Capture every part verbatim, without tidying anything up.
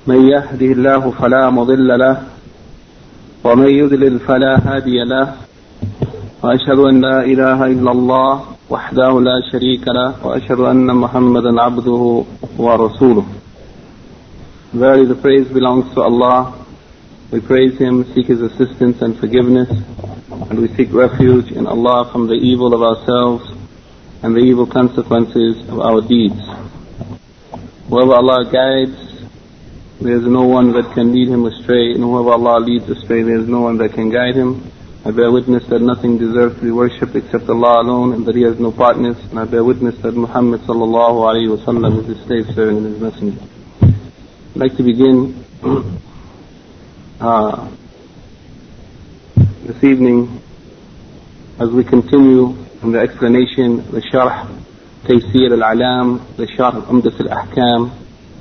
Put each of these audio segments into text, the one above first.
من يهده الله فلا مضل له ومن يضلل فلا هادي له وأشهد أن لا إله إلا الله وحده لا شريك له وأشهد أن محمدا عبده ورسوله. Verily the praise belongs to Allah. We praise Him, seek His assistance and forgiveness, and we seek refuge in Allah from the evil of ourselves and the evil consequences of our deeds. Whoever Allah guides, there is no one that can lead him astray, and whoever Allah leads astray, there is no one that can guide him. I bear witness that nothing deserves to be worshipped except Allah alone, and that He has no partners, and I bear witness that Muhammad sallallahu alayhi wa sallam is His slave servant and His messenger. I'd like to begin uh, this evening as we continue in the explanation, the Sharh Taysir al-Alam, the Sharh Umdat al-Ahkam,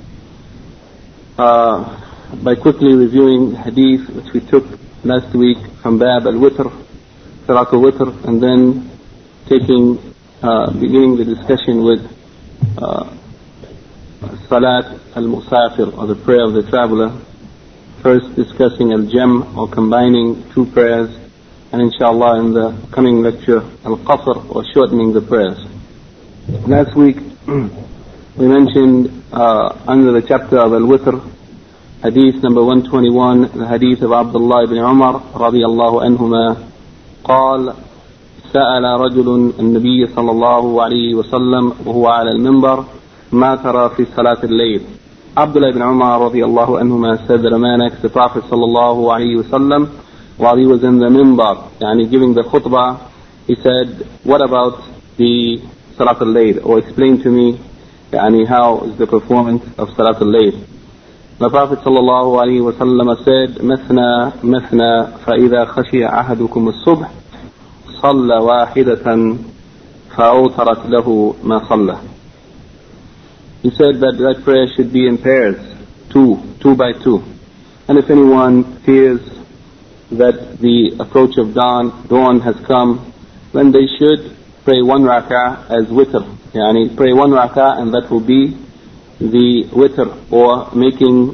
uh, by quickly reviewing the hadith which we took last week from Bab al-Witr, Salat al-Witr, and then taking, uh, beginning the discussion with uh, Salat al-Musafir, or the prayer of the traveler, first discussing al-Jam, or combining two prayers, and inshallah in the coming lecture al-Qasr, or shortening the prayers. Last week we mentioned uh, under the chapter of al-Witr, hadith number one twenty-one, the hadith of Abdullah ibn Umar radiyallahu anhuma, قال سأل رجل النبي صلى الله عليه وسلم وهو على المنبر ما ترى في صلاة الليل. Abdullah ibn Umar radiyallahu anhuma said that a man asked the Prophet sallallahu alayhi wa sallam while he was in the minbar, yani giving the khutbah, he said, what about the Salat al-Layl, or explain to me yani how is the performance of Salat al-Layl. The Prophet sallallahu alayhi wa sallam said, مثنى مثنى فإذا خشي أحدكم الصبح صلى واحدة فأوترت له ما صلى. He said that that prayer should be in pairs, two, two by two. And if anyone fears that the approach of dawn, dawn has come, then they should pray one rak'ah as witr. Yani pray one rak'ah, and that will be the witr, or making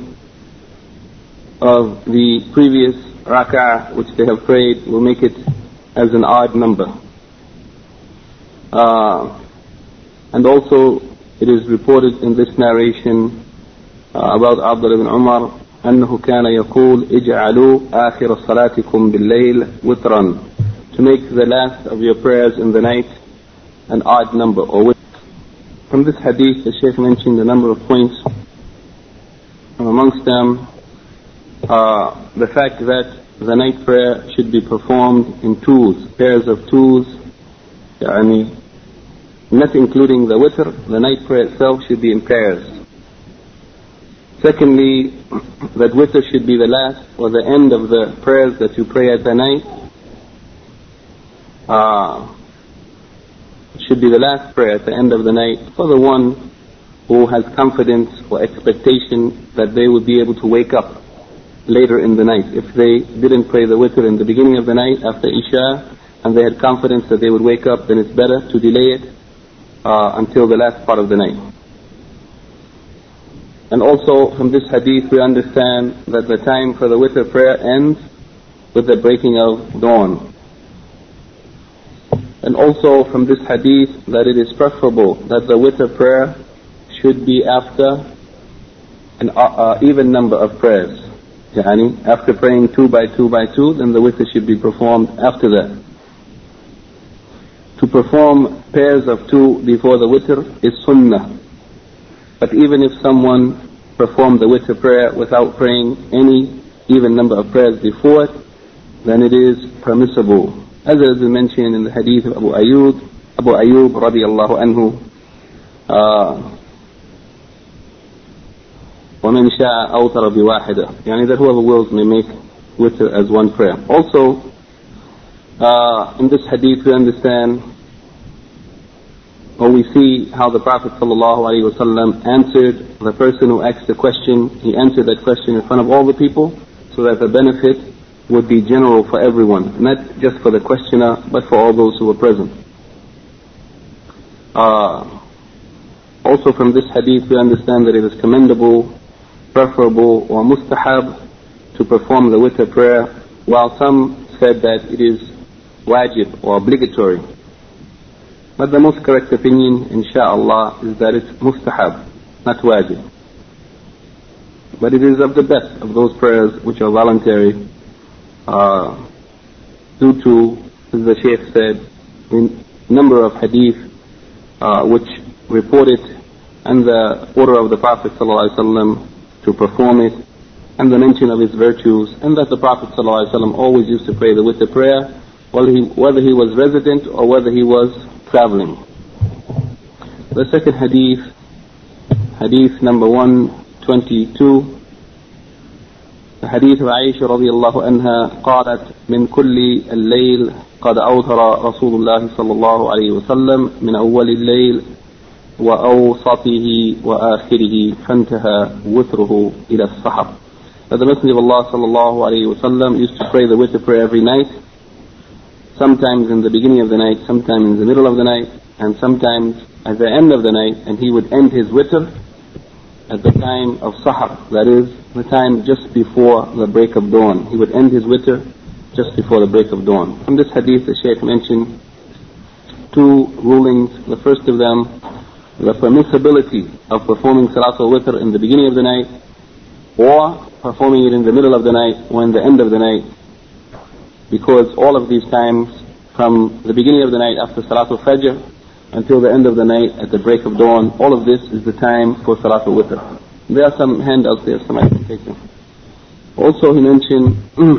of the previous rak'ah which they have prayed, will make it as an odd number. Uh, and also it is reported in this narration uh, about Abdullah ibn Umar أنه كان يقول اجعلوا آخر صلاتكم بالليل وترا, to make the last of your prayers in the night an odd number, or witr. From this hadith the Shaykh mentioned a number of points, and amongst them uh, the fact that the night prayer should be performed in twos, pairs of twos, yani not including the witr. The night prayer itself should be in pairs. Secondly, that witr should be the last or the end of the prayers that you pray at the night. Uh, it should be the last prayer at the end of the night for the one who has confidence or expectation that they would be able to wake up later in the night. If they didn't pray the witr in the beginning of the night after Isha, and they had confidence that they would wake up, then it's better to delay it uh, until the last part of the night. And also from this hadith we understand that the time for the witr prayer ends with the breaking of dawn. And also from this hadith that it is preferable that the witr prayer should be after an uh, uh, even number of prayers. Yani after praying two by two by two, then the witr should be performed after that. To perform pairs of two before the witr is sunnah. But even if someone performed the witr prayer without praying any even number of prayers before it, then it is permissible. As is mentioned in the hadith of Abu Ayyub, Abu Ayyub radiyallahu anhu, uh, وَمَنْ شَاءَ أَوْتَرَ بِوَاحِدَةٍ, yani that whoever wills may make witr as one prayer. Also, uh, in this hadith we understand, or we see how the Prophet ﷺ answered the person who asked the question. He answered that question in front of all the people, so that the benefit would be general for everyone, not just for the questioner, but for all those who were present. Uh, also from this hadith we understand that it is commendable preferable or mustahab to perform the witr prayer, while some said that it is wajib or obligatory. But the most correct opinion, insha'Allah, is that it's mustahab, not wajib. But it is of the best of those prayers which are voluntary, uh, due to, as the Shaykh said, a number of hadith uh, which report it, and the order of the Prophet ﷺ to perform it, and the mention of its virtues, and that the Prophet ﷺ always used to pray the witr prayer, whether he, whether he was resident or whether he was traveling. The second hadith, hadith number one twenty-two, the hadith of Aisha radiallahu anha, قالت من كل الليل قد أوتر رسول الله صلى الله عليه وسلم من أول الليل وأوسطه وآخره فانتهى وتره إلى السحر. That the Messenger of Allah sallallahu alayhi wasallam used to pray the witr prayer every night, sometimes in the beginning of the night, sometimes in the middle of the night, and sometimes at the end of the night, and he would end his witr at the time of sahar, that is, the time just before the break of dawn. He would end his witr just before the break of dawn. From this hadith, the Shaykh mentioned two rulings. The first of them, the permissibility of performing Salatul Witr in the beginning of the night, or performing it in the middle of the night or in the end of the night, because all of these times, from the beginning of the night after Salatul Fajr until the end of the night at the break of dawn, all of this is the time for Salatul Witr. There are some handouts there, some I can take them. Also he mentioned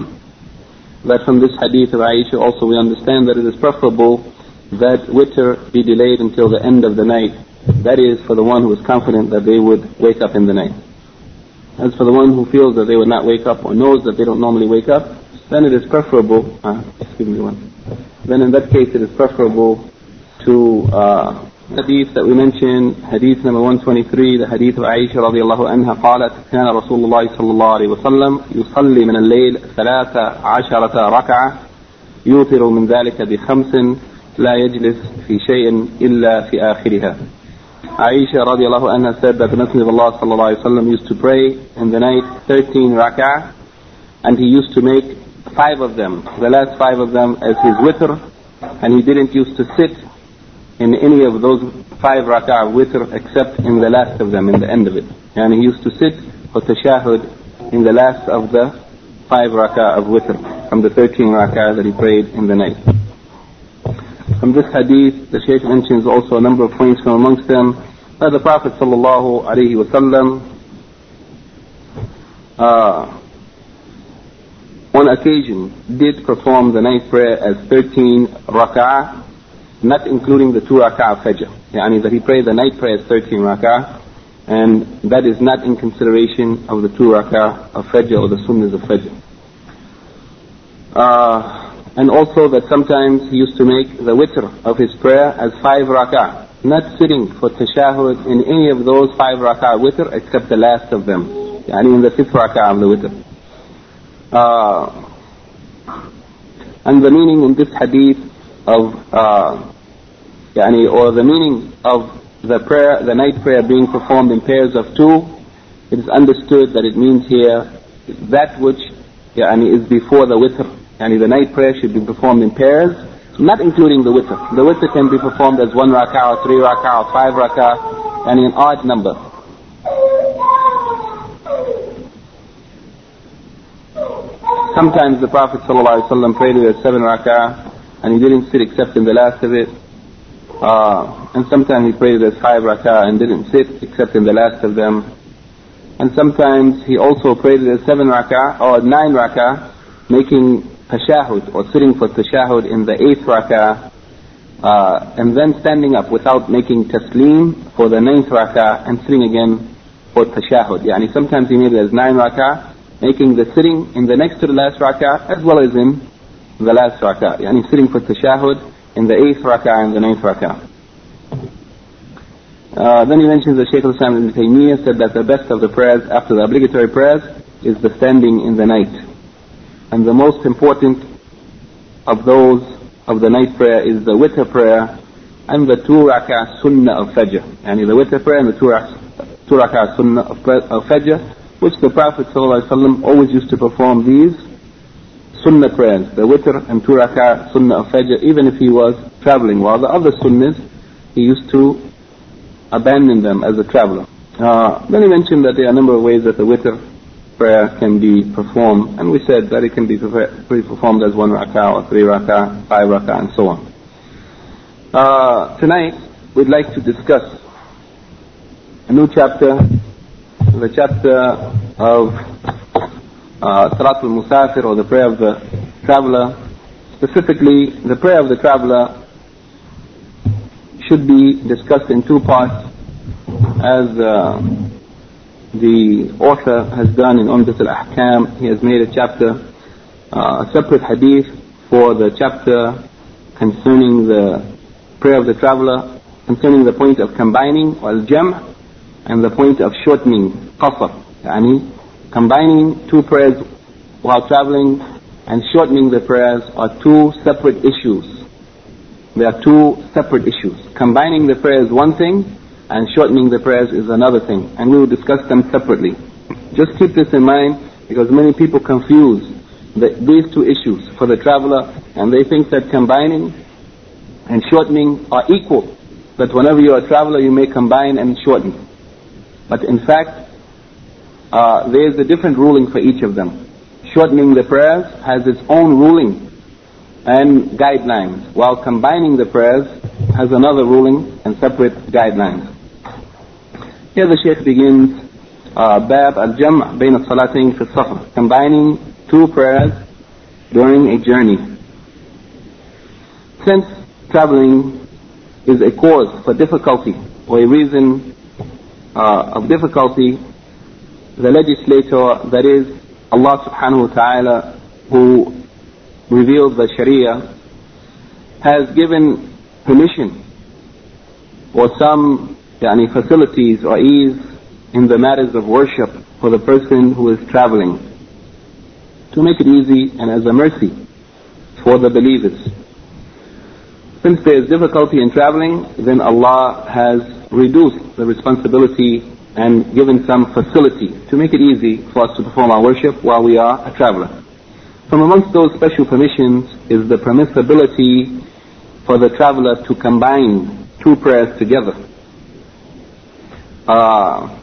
that from this hadith of Aisha also we understand that it is preferable that witr be delayed until the end of the night. That is, for the one who is confident that they would wake up in the night. As for the one who feels that they would not wake up or knows that they don't normally wake up, then it is preferable, uh, excuse me one, then in that case it is preferable to uh, hadith that we mentioned, hadith number one twenty-three, the hadith of Aisha radiallahu anha, قالت كان رسول الله صلى الله عليه وسلم يصلي من الليل ثلاث عشرة ركعة يوتر من ذلك بخمس لا يجلس في شيء إلا في آخرها. Aisha radiallahu anha said that the Messenger of Allah sallallahu alayhi wa sallam used to pray in the night thirteen rak'ah, and he used to make five of them, the last five of them as his witr, and he didn't used to sit in any of those five rak'ah witr except in the last of them, in the end of it. And he used to sit for tashahud in the last of the five rak'ah of witr, from the thirteen rak'ah that he prayed in the night. From this hadith, the Shaykh mentions also a number of points, from amongst them that the Prophet sallallahu alaihi wasallam uh, on occasion did perform the night prayer as thirteen rak'ah, not including the two rak'ah of Fajr. Yani that he prayed the night prayer as thirteen rak'ah, and that is not in consideration of the two rak'ah of Fajr or the sunnahs of Fajr. Uh, And also that sometimes he used to make the witr of his prayer as five rak'ah, not sitting for tashahud in any of those five rak'ah witr except the last of them, yani in the fifth rak'ah of the witr. Uh, and the meaning in this hadith of, uh, yani, or the meaning of the prayer, the night prayer being performed in pairs of two, it is understood that it means here that which yani, is before the witr. Yani the night prayer should be performed in pairs, not including the witr. The witr can be performed as one rak'ah or three rak'ah or five rak'ah, and an odd number. Sometimes the Prophet ﷺ prayed it as seven rak'ah, and he didn't sit except in the last of it. Uh, and sometimes he prayed it as five rak'ah and didn't sit except in the last of them. And sometimes he also prayed it as seven rak'ah or nine rak'ah, making tashahud or sitting for tashahud in the eighth rak'ah, uh, and then standing up without making taslim for the ninth rak'ah and sitting again for tashahud. Yani sometimes he made it as nine rak'ah, making the sitting in the next to the last rak'ah as well as in the last rak'ah. Yani sitting for tashahud in the eighth rak'ah and the ninth rak'ah. Uh, then he mentions that Shaykh al-Islam Ibn Taymiyyah said that the best of the prayers after the obligatory prayers is the standing in the night. And the most important of those of the night prayer is the witr prayer and the two rak'ah sunnah of Fajr. Yani the witr prayer and the two rak'ah sunnah of Fajr, which the Prophet ﷺ always used to perform these sunnah prayers, the witr and two rak'ah sunnah of fajr, even if he was traveling, while the other sunnahs he used to abandon them as a traveler. Uh, then he mentioned that there are a number of ways that the witr prayer can be performed, and we said that it can be performed as one rak'ah or three rak'ah, five rak'ah, and so on. Uh, tonight we'd like to discuss a new chapter, the chapter of uh, Salat al-Musafir, or the prayer of the traveler. Specifically, the prayer of the traveler should be discussed in two parts, as uh, the author has done in Umdat al-Ahkam. He has made a chapter, uh, a separate hadith for the chapter concerning the prayer of the traveler, concerning the point of combining al-jam' and the point of shortening qasr, yani combining two prayers while traveling and shortening the prayers are two separate issues. They are two separate issues. Combining the prayers is one thing, and shortening the prayers is another thing, and we will discuss them separately. Just keep this in mind, because many people confuse the, these two issues for the traveler, and they think that combining and shortening are equal, that whenever you are a traveler you may combine and shorten. But in fact, uh, there is a different ruling for each of them. Shortening the prayers has its own ruling and guidelines, while combining the prayers has another ruling and separate guidelines. Here the Shaykh begins, Bab al-Jam' bayn al-Salatayn fi al-Safar, combining two prayers during a journey. Since traveling is a cause for difficulty, or a reason uh, of difficulty, the legislator, that is Allah subhanahu wa ta'ala, who revealed the Sharia, has given permission or some yani, facilities or ease in the matters of worship for the person who is traveling, to make it easy and as a mercy for the believers. Since there is difficulty in traveling, then Allah has reduced the responsibility and given some facility to make it easy for us to perform our worship while we are a traveler. From amongst those special permissions is the permissibility for the traveler to combine two prayers together. Uh,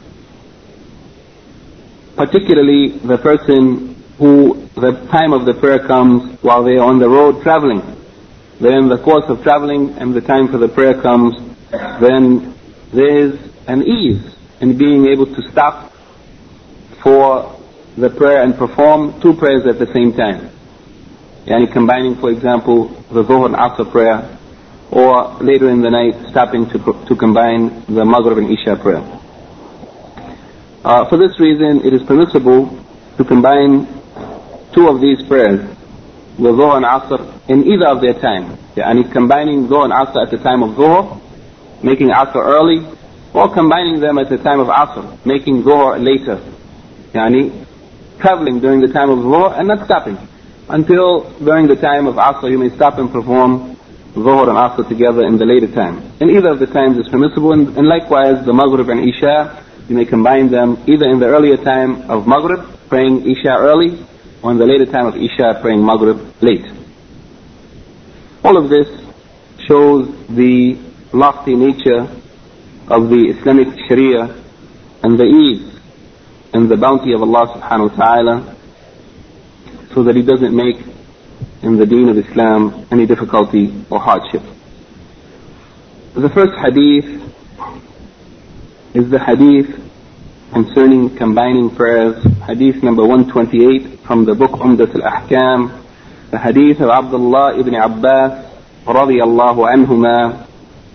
particularly the person who the time of the prayer comes while they are on the road traveling. They're in the course of traveling and the time for the prayer comes, then there is an ease in being able to stop for the prayer and perform two prayers at the same time. Yani combining, for example, the Dhuhr and Asr prayer, or later in the night stopping to, to combine the Maghrib and Isha prayer. Uh, for this reason, it is permissible to combine two of these prayers, the Dhuhr and Asr, in either of their time. Yani combining Dhuhr and Asr at the time of Dhuhr, making Asr early, or combining them at the time of Asr, making Dhuhr later. Yani traveling during the time of Dhuhr and not stopping. Until during the time of Asr you may stop and perform Dhuhr and Asr together in the later time. In either of the times is permissible, and, and likewise the Maghrib and Isha, you may combine them either in the earlier time of Maghrib, praying Isha early, or in the later time of Isha, praying Maghrib late. All of this shows the lofty nature of the Islamic Sharia and the ease and the bounty of Allah subhanahu wa ta'ala, so that He doesn't make in the deen of Islam any difficulty or hardship. The first hadith is the hadith concerning combining prayers, hadith number one twenty-eight from the book Umdat al-Ahkam, the hadith of Abdullah ibn Abbas radiyallahu anhuma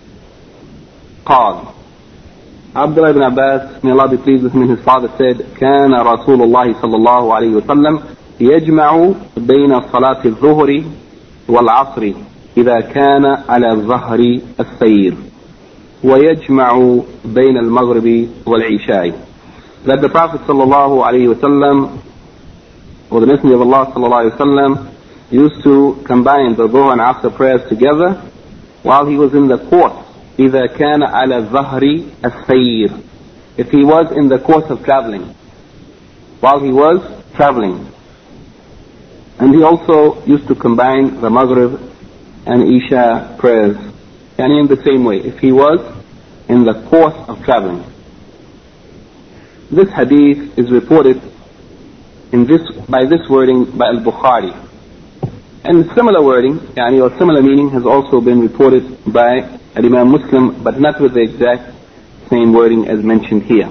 قال. Abdullah ibn Abbas, may Allah be pleased with him, and his father said, كان رسول الله صلى الله عليه وسلم يجمع بين صلاة الظهر والعصر إذا كان على ظهر السير ويجمع بين المغرب والعشاء. That the Prophet صلى الله عليه وسلم, or the Messenger of Allah صلى الله عليه وسلم, used to combine the Dhuhr and Asr prayers together while he was in the course. إذا كان على ظهر السير, if he was in the course of traveling. while he was traveling. And he also used to combine the Maghrib and Isha prayers, and in the same way, if he was in the course of traveling. This hadith is reported in this by this wording by Al-Bukhari. And similar wording, yani, or similar meaning, has also been reported by Imam Muslim, but not with the exact same wording as mentioned here.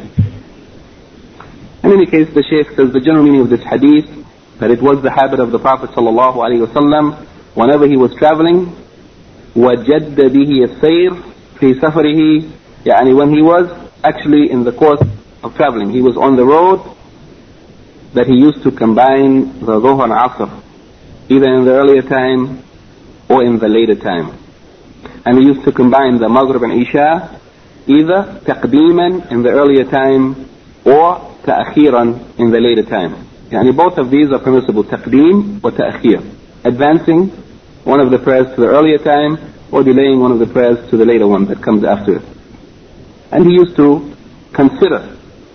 In any case, the Shaykh says the general meaning of this hadith, that it was the habit of the Prophet sallallahu alaihi wasallam, whenever he was traveling, وَجَدَّ بِهِ السَّيْرِ فِي سَفَرِهِ, yani when he was actually in the course of traveling, he was on the road, that he used to combine the Dhuhr and Asr, either in the earlier time or in the later time. And he used to combine the Maghrib and Isha, either taqdeeman in the earlier time or ta'akhiran in the later time. Yani both of these are permissible, taqdeem or ta'akhir, advancing one of the prayers to the earlier time or delaying one of the prayers to the later one that comes after it. And he used to consider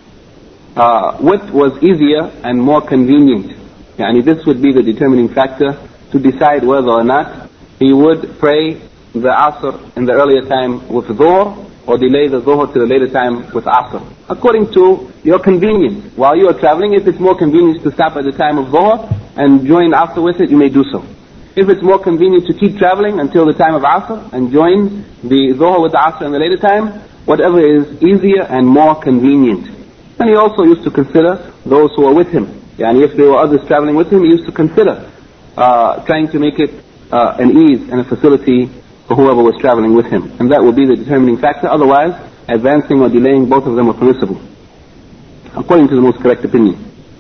uh, what was easier and more convenient. Yani this would be the determining factor to decide whether or not he would pray the Asr in the earlier time with Dhuhr or delay the Dhuhr to the later time with Asr, according to your convenience. While you are traveling, if it's more convenient to stop at the time of Dhuhr and join Asr with it, you may do so. If it's more convenient to keep traveling until the time of Asr and join the Dhuhr with the Asr in the later time, whatever is easier and more convenient. And he also used to consider those who are with him. Yani if there were others traveling with him, he used to consider uh, trying to make it uh, an ease and a facility for whoever was traveling with him. And that will be the determining factor. Otherwise, advancing or delaying both of them are permissible, according to the most correct opinion.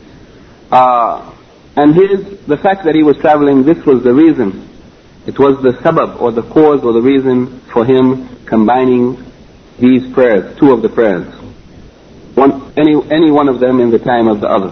Uh, and his, the fact that he was traveling, this was the reason. It was the sabab, or the cause, or the reason for him combining these prayers, two of the prayers. One, any, any one of them in the time of the other.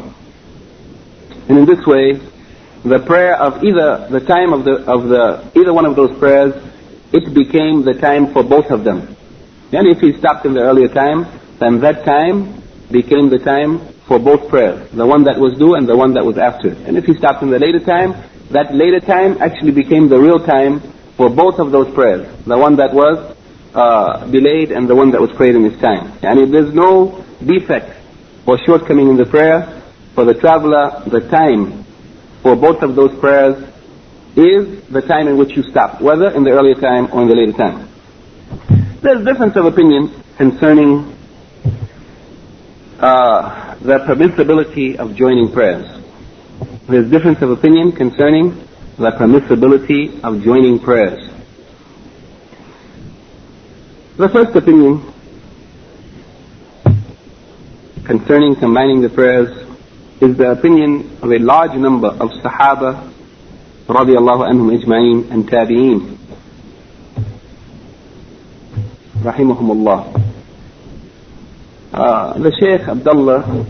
And in this way, the prayer of either the time of the of the either one of those prayers, it became the time for both of them. And if he stopped in the earlier time, then that time became the time for both prayers, the one that was due and the one that was after. And if he stopped in the later time, that later time actually became the real time for both of those prayers, the one that was uh, delayed and the one that was prayed in his time. And if there's no defect or shortcoming in the prayer, for the traveler, the time for both of those prayers is the time in which you stop, whether in the earlier time or in the later time. There's difference of opinion concerning uh, the permissibility of joining prayers. There's difference of opinion concerning the permissibility of joining prayers. The first opinion concerning combining the prayers is the opinion of a large number of Sahaba radiallahu anhum ajma'in and Tabi'een rahimahumullah. Uh, the Shaykh Abdullah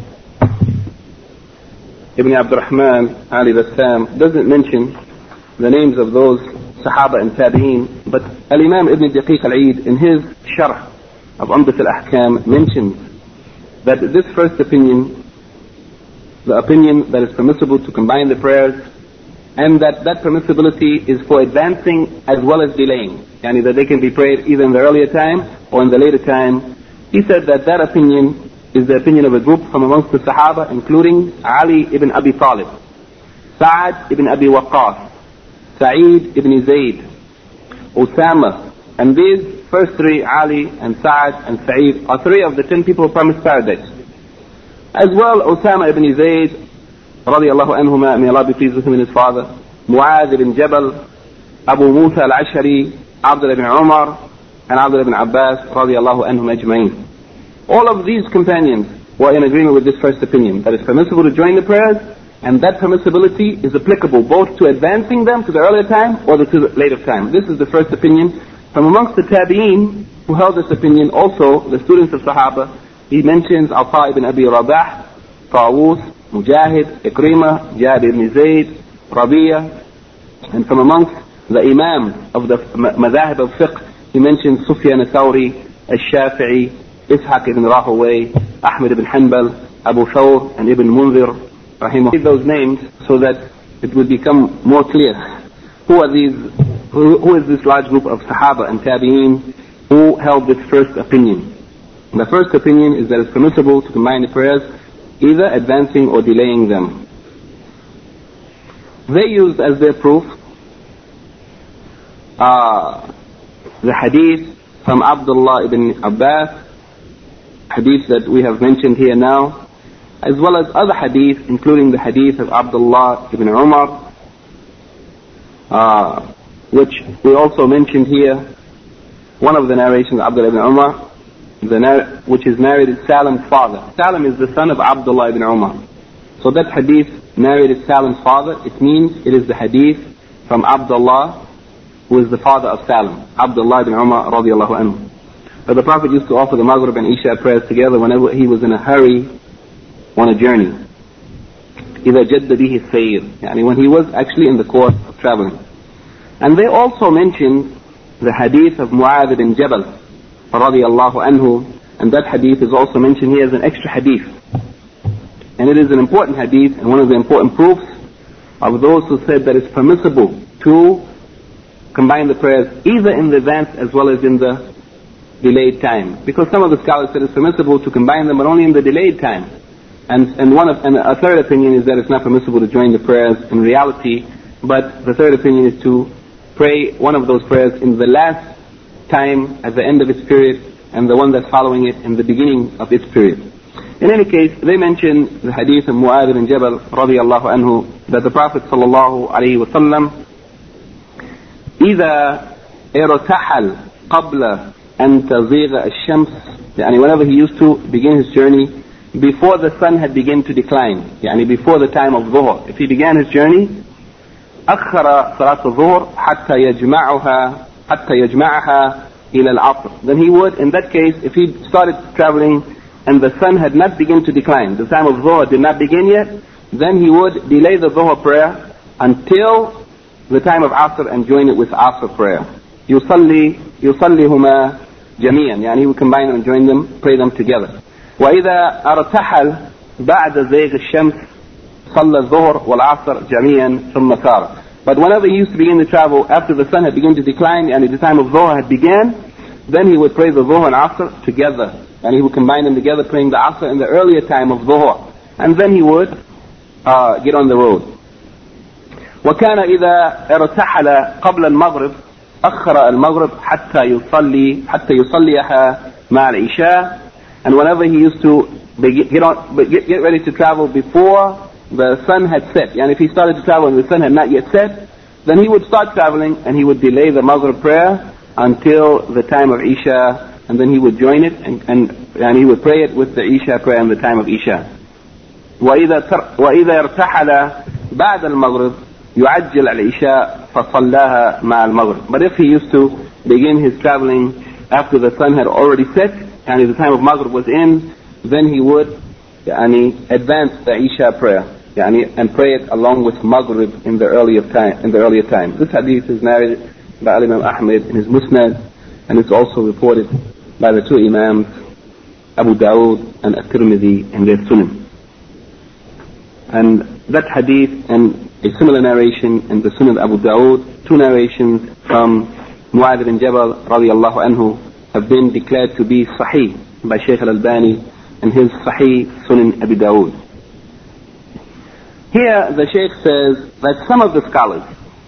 Ibn Abdurrahman Ali Bassam doesn't mention the names of those Sahaba and Tabi'een, but Al-Imam Ibn Daqiq Al-Eid in his Sharh of Umdat Al-Ahkam mentions that this first opinion, the opinion that is permissible to combine the prayers, and that that permissibility is for advancing as well as delaying, yani that they can be prayed either in the earlier time or in the later time. He said that that opinion is the opinion of a group from amongst the Sahaba, including Ali ibn Abi Talib, Sa'ad ibn Abi Waqqas, Sa'id ibn Zayd, Usama, and these first three, Ali and Sa'ad and Sa'id, are three of the ten people who promised paradise. As well, Usama ibn Zayd, radiallahu anhuma, may Allah be pleased with him and his father, Mu'adh ibn Jabal, Abu Musa al-Ashari, Abdullah ibn Umar, and Abdullah ibn Abbas, radiallahu anhum ajma'in. All of these companions were in agreement with this first opinion, that it's permissible to join the prayers, and that permissibility is applicable both to advancing them to the earlier time or to the later time. This is the first opinion. From amongst the Tabi'een who held this opinion, also the students of Sahaba, he mentions Ata ibn Abi Rabah, Tawus, Mujahid, Ikrimah, Jabir ibn Zayd, Rabi'a, and from amongst the Imam of the Madhahib of Fiqh, he mentions Sufyan al-Thawri, al-Shafi'i, Ishaq ibn Rahaway, Ahmad ibn Hanbal, Abu Thawr and Ibn Munzir, rahimahullah, those names so that it would become more clear. Who are these, who, who is this large group of Sahaba and Tabi'een who held this first opinion? The first opinion is that it's permissible to combine the prayers, either advancing or delaying them. They used as their proof uh, the hadith from Abdullah ibn Abbas, hadith that we have mentioned here now, as well as other hadith, including the hadith of Abdullah ibn Umar, uh, which we also mentioned here. One of the narrations of Abdullah ibn Umar, the nar- which is narrated Salim's father. Salim is the son of Abdullah ibn Umar. So that hadith narrated Salim's father, it means it is the hadith from Abdullah, who is the father of Salim, Abdullah ibn Umar radiallahu anhu. But the Prophet used to offer the Maghrib and Isha prayers together whenever he was in a hurry on a journey. إِذَا جَدَّ بِهِ السَّيْرِ, yani when he was actually in the course of traveling. And they also mentioned the hadith of Mu'adh bin Jabal radiallahu anhu, and that hadith is also mentioned here as an extra hadith. And it is an important hadith and one of the important proofs of those who said that it's permissible to combine the prayers either in the advance as well as in the delayed time. Because some of the scholars said it's permissible to combine them but only in the delayed time. And, and, one of, and a third opinion is that it's not permissible to join the prayers in reality, but the third opinion is to pray one of those prayers in the last time at the end of its period and the one that's following it in the beginning of its period. In any case, they mention the hadith of Mu'adh bin Jabal radiallahu anhu that the Prophet sallallahu alayhi wa sallam إذا ارتحل قبل أن تزيغ الشمس, يعني whenever he used to begin his journey before the sun had begun to decline, يعني before the time of Dhuhr. If he began his journey, أخر صلاة الظهر حتى يجمعها حتى يجمعها إلى العصر. Then he would, in that case, if he started traveling and the sun had not begun to decline, the time of Dhuhr did not begin yet, then he would delay the Dhuhr prayer until the time of Asr and join it with Asr prayer. يصلي يصليهما جميعا, يعني he would combine them and join them, pray them together. وإذا ارتحل بعد زيغ الشمس صلى الظهر والعصر جميعا ثم سار. But whenever he used to begin to travel after the sun had begun to decline and the time of Dhuhr had began, then he would pray the Dhuhr and Asr together, and he would combine them together, praying the Asr in the earlier time of Dhuhr, and then he would uh, get on the road. وكان إذا ارتحل قبل المغرب أخر المغرب حتى يصلي حتى يصليها مع العشاء. And whenever he used to get, on, get, get ready to travel before the sun had set, and if he started to travel and the sun had not yet set, then he would start traveling and he would delay the Maghrib prayer until the time of Isha, and then he would join it and, and, and he would pray it with the Isha prayer in the time of Isha. وإذا وإذا ارتحل بعد المغرب يعجل العشاء فصلاها مع المغرب. But if he used to begin his traveling after the sun had already set and the time of Maghrib was in, then he would يعني, advance the Isha prayer يعني, and pray it along with Maghrib in the earlier time. In the earlier time. This hadith is narrated by Imam Ahmed in his Musnad, and it's also reported by the two Imams Abu Dawood and At-Tirmidhi in their Sunan. And that hadith and a similar narration in the Sunan Abu Dawood, two narrations from Mu'adh bin Jabal radiallahu anhu, have been declared to be Sahih by Shaykh Al-Albani in his Sahih Sunan Abu Dawood. Here the Shaykh says that some of the scholars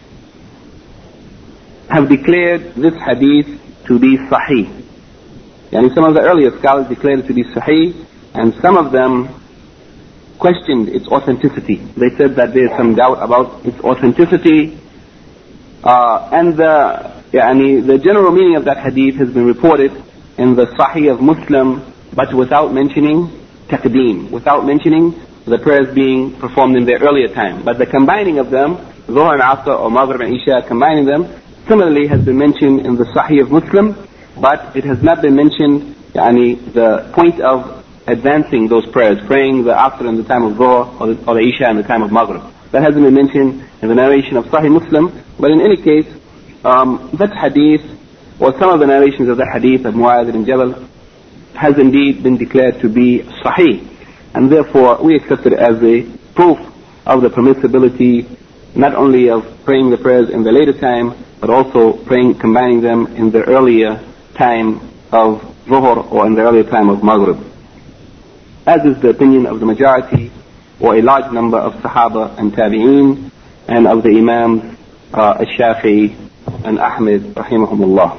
have declared this hadith to be Sahih. And some of the earlier scholars declared it to be Sahih, and some of them questioned its authenticity. They said that there is some doubt about its authenticity, uh, and the, yani, the general meaning of that hadith has been reported in the Sahih of Muslim, but without mentioning taqdeem, without mentioning the prayers being performed in their earlier time. But the combining of them, Dhuhr and Asr or Maghrib and Isha, combining them, similarly has been mentioned in the Sahih of Muslim, but it has not been mentioned yani, the point of advancing those prayers, praying the Asr in the time of Dhuhr or the, or the Isha in the time of Maghrib. That hasn't been mentioned in the narration of Sahih Muslim, but in any case, um, that hadith, or some of the narrations of that hadith of Mu'adh bin Jabal, has indeed been declared to be Sahih. and therefore we accept it as a proof of the permissibility not only of praying the prayers in the later time, but also praying, combining them in the earlier time of Zuhr or in the earlier time of Maghrib, as is the opinion of the majority or a large number of Sahaba and Tabi'een and of the Imams uh, Al-Shafi'i and Ahmed rahimahumullah.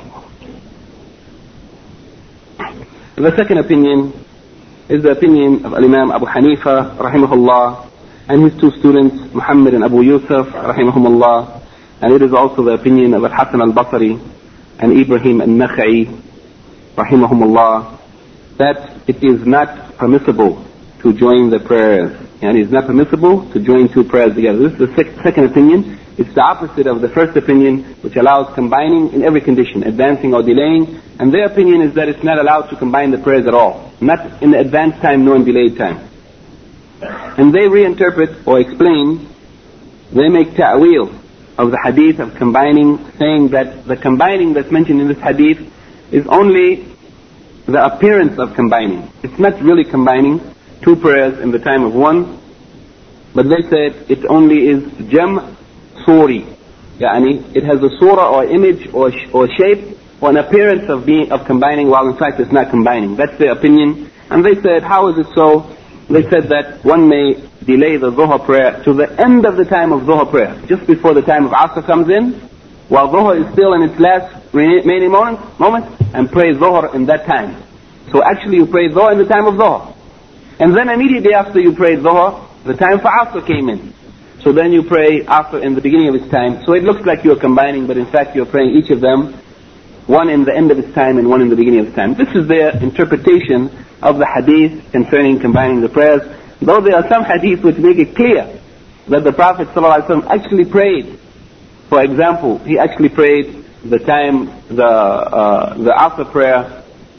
The second opinion is the opinion of Imam Abu Hanifa rahimahullah and his two students Muhammad and Abu Yusuf rahimahumullah, and it is also the opinion of Al-Hasan al-Basri and Ibrahim al-Nakha'i rahimahumullah that it is not permissible to join the prayers, and it is not permissible to join two prayers together. This is the second opinion. It's the opposite of the first opinion, which allows combining in every condition, advancing or delaying, and their opinion is that it's not allowed to combine the prayers at all, not in the advanced time nor in delayed time. And they reinterpret or explain, they make ta'wil of the hadith of combining, saying that the combining that's mentioned in this hadith is only the appearance of combining. It's not really combining two prayers in the time of one, but they said it only is jam' suri, yani it has a surah or image or or shape or an appearance of being of combining, while in fact it's not combining. That's their opinion. And they said, how is it so? They said that one may delay the Dhuhr prayer to the end of the time of Dhuhr prayer, just before the time of Asr comes in, while Dhuhr is still in its last remaining moment, moment and pray Dhuhr in that time. So actually you pray Dhuhr in the time of Dhuhr. And then immediately after you prayed Dhuhr, the time for Asr came in. So then you pray Asr in the beginning of its time. So it looks like you're combining, but in fact you're praying each of them, one in the end of its time and one in the beginning of its time. This is their interpretation of the hadith concerning combining the prayers, though there are some hadiths which make it clear that the Prophet ﷺ actually prayed. For example, he actually prayed the time, the uh, the Asr prayer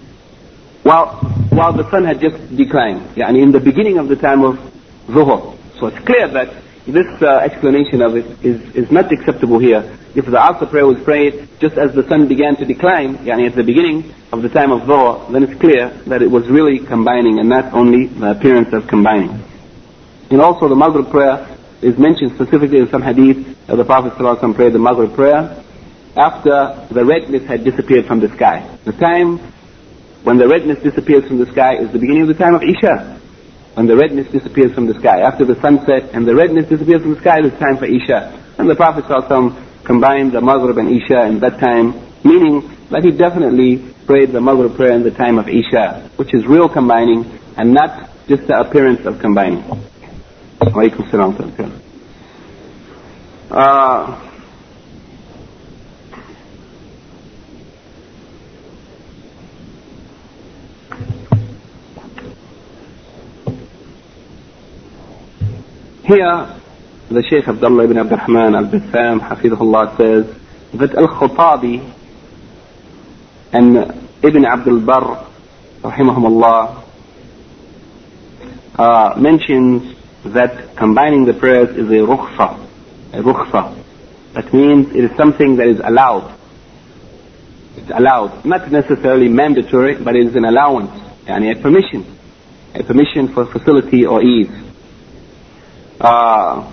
while while the sun had just declined, yani in the beginning of the time of Zuhr. So it's clear that this uh, explanation of it is, is not acceptable here. If the Asr prayer was prayed just as the sun began to decline, yani at the beginning of the time of Dhuhr, then it's clear that it was really combining and not only the appearance of combining. And also the Maghrib prayer is mentioned specifically in some hadith that the Prophet ﷺ prayed the Maghrib prayer after the redness had disappeared from the sky. The time when the redness disappears from the sky is the beginning of the time of Isha. When the redness disappears from the sky, after the sunset and the redness disappears from the sky, it's time for Isha. And the Prophet ﷺ combined the Maghrib and Isha in that time, meaning that he definitely prayed the Maghrib prayer in the time of Isha, which is real combining and not just the appearance of combining. Walaikum salam. Uh, Here, the Shaykh Abdullah ibn Abd al-Rahman al-Bassam, Hafidhullah, says that Al-Khutabi and Ibn Abd al-Barr, rahimahumullah, uh, mentions that combining the prayers is a rukhsa, a rukhsa. That means it is something that is allowed. It's allowed, not necessarily mandatory, but it is an allowance, yani a permission, a permission for facility or ease. Uh,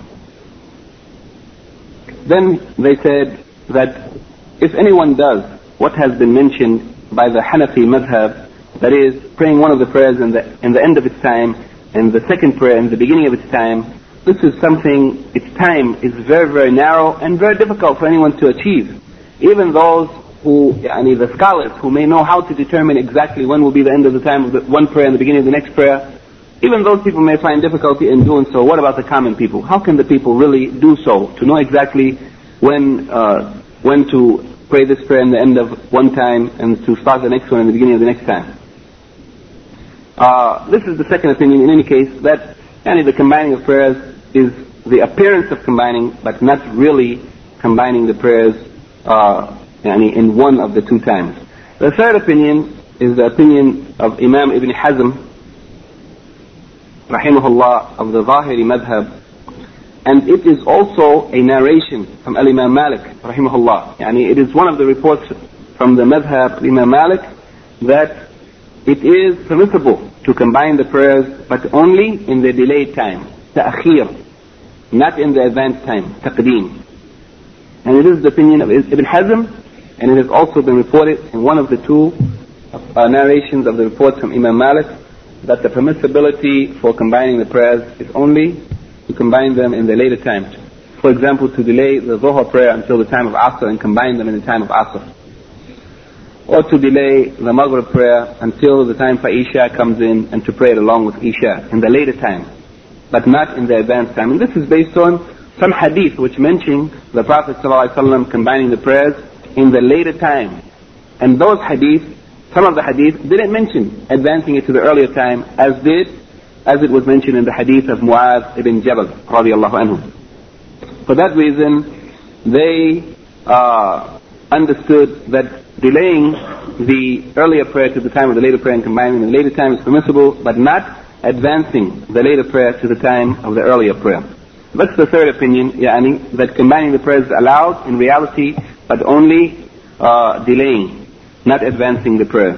then they said that if anyone does what has been mentioned by the Hanafi madhab, that is, praying one of the prayers in the, in the end of its time and the second prayer in the beginning of its time, this is something, its time is very, very narrow and very difficult for anyone to achieve. Even those who, yani the scholars who may know how to determine exactly when will be the end of the time of the one prayer and the beginning of the next prayer, even those people may find difficulty in doing so. What about the common people? How can the people really do so, to know exactly when uh, when to pray this prayer in the end of one time and to start the next one in the beginning of the next time? Uh, this is the second opinion in any case, that yani, the combining of prayers is the appearance of combining, but not really combining the prayers uh, yani, in one of the two times. The third opinion is the opinion of Imam Ibn Hazm, rahimahullah, of the Zahiri madhab, and it is also a narration from Al-Imam Malik, rahimahullah. Yani it is one of the reports from the madhab Imam Malik that it is permissible to combine the prayers, but only in the delayed time, ta'khir, not in the advanced time, taqdeem. And it is the opinion of Ibn Hazm, and it has also been reported in one of the two uh, narrations of the reports from Imam Malik, that the permissibility for combining the prayers is only to combine them in the later time. For example, to delay the Dhuhr prayer until the time of Asr and combine them in the time of Asr. Or to delay the Maghrib prayer until the time for Isha comes in and to pray it along with Isha in the later time, but not in the advanced time. And this is based on some hadith which mention the Prophet ﷺ combining the prayers in the later time. And those hadith, some of the hadith didn't mention advancing it to the earlier time as did, as it was mentioned in the hadith of Mu'adh ibn Jabal radiallahu anhu. For that reason, they uh, understood that delaying the earlier prayer to the time of the later prayer and combining the later time is permissible, but not advancing the later prayer to the time of the earlier prayer. That's the third opinion, yani, that combining the prayers is allowed in reality, but only uh, delaying, not advancing the prayers.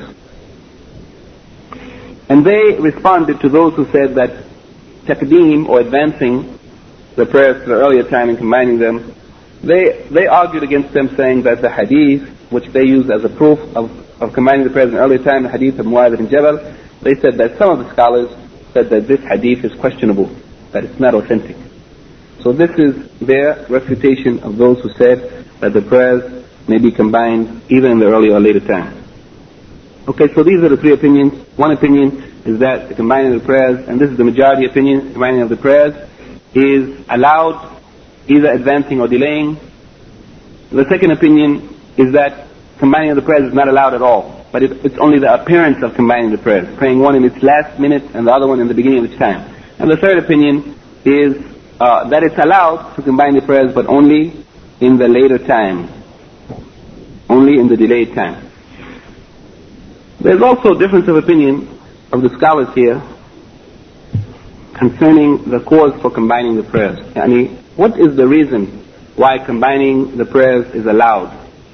And they responded to those who said that taqdeem, or advancing the prayers to the earlier time and combining them, they they argued against them, saying that the hadith, which they used as a proof of, of combining the prayers in the earlier time, the hadith of Mu'adh ibn Jabal, they said that some of the scholars said that this hadith is questionable, that it's not authentic. So this is their refutation of those who said that the prayers may be combined even in the earlier or later time. Okay, so these are the three opinions. One opinion is that the combining of the prayers, and this is the majority opinion, combining of the prayers is allowed, either advancing or delaying. The second opinion is that combining of the prayers is not allowed at all, but it, it's only the appearance of combining the prayers, praying one in its last minute and the other one in the beginning of its time. And the third opinion is uh, that it's allowed to combine the prayers, but only in the later time, only in the delayed time. There's also a difference of opinion of the scholars here concerning the cause for combining the prayers. Yani, what is the reason why combining the prayers is allowed?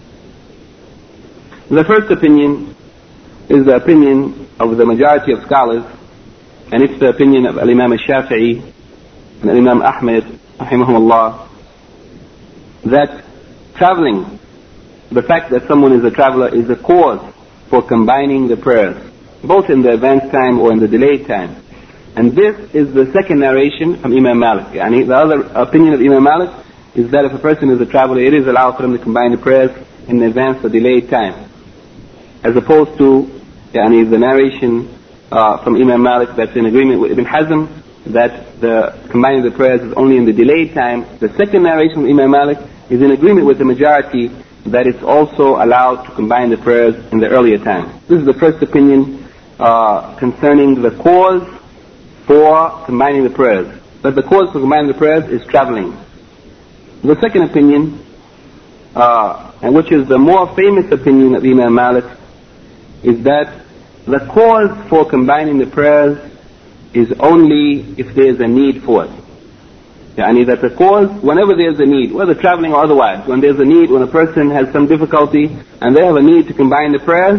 The first opinion is the opinion of the majority of scholars, and it's the opinion of Al-Imam al-Shafi'i and Al-Imam Ahmed, rahimahumullah, that traveling, the fact that someone is a traveler, is a cause for combining the prayers, both in the advanced time or in the delayed time. And this is the second narration from Imam Malik. Yani, the other opinion of Imam Malik is that if a person is a traveler, it is allowed for him to combine the prayers in the advanced or delayed time, as opposed to yani, the narration uh, from Imam Malik that's in agreement with Ibn Hazm, that the combining the prayers is only in the delayed time. The second narration from Imam Malik is in agreement with the majority that it's also allowed to combine the prayers in the earlier time. This is the first opinion uh, concerning the cause for combining the prayers. That the cause for combining the prayers is traveling. The second opinion, uh, and which is the more famous opinion of Imam Malik, is that the cause for combining the prayers is only if there is a need for it. Yani that the cause, whenever there's a need, whether traveling or otherwise, when there's a need, when a person has some difficulty and they have a need to combine the prayers,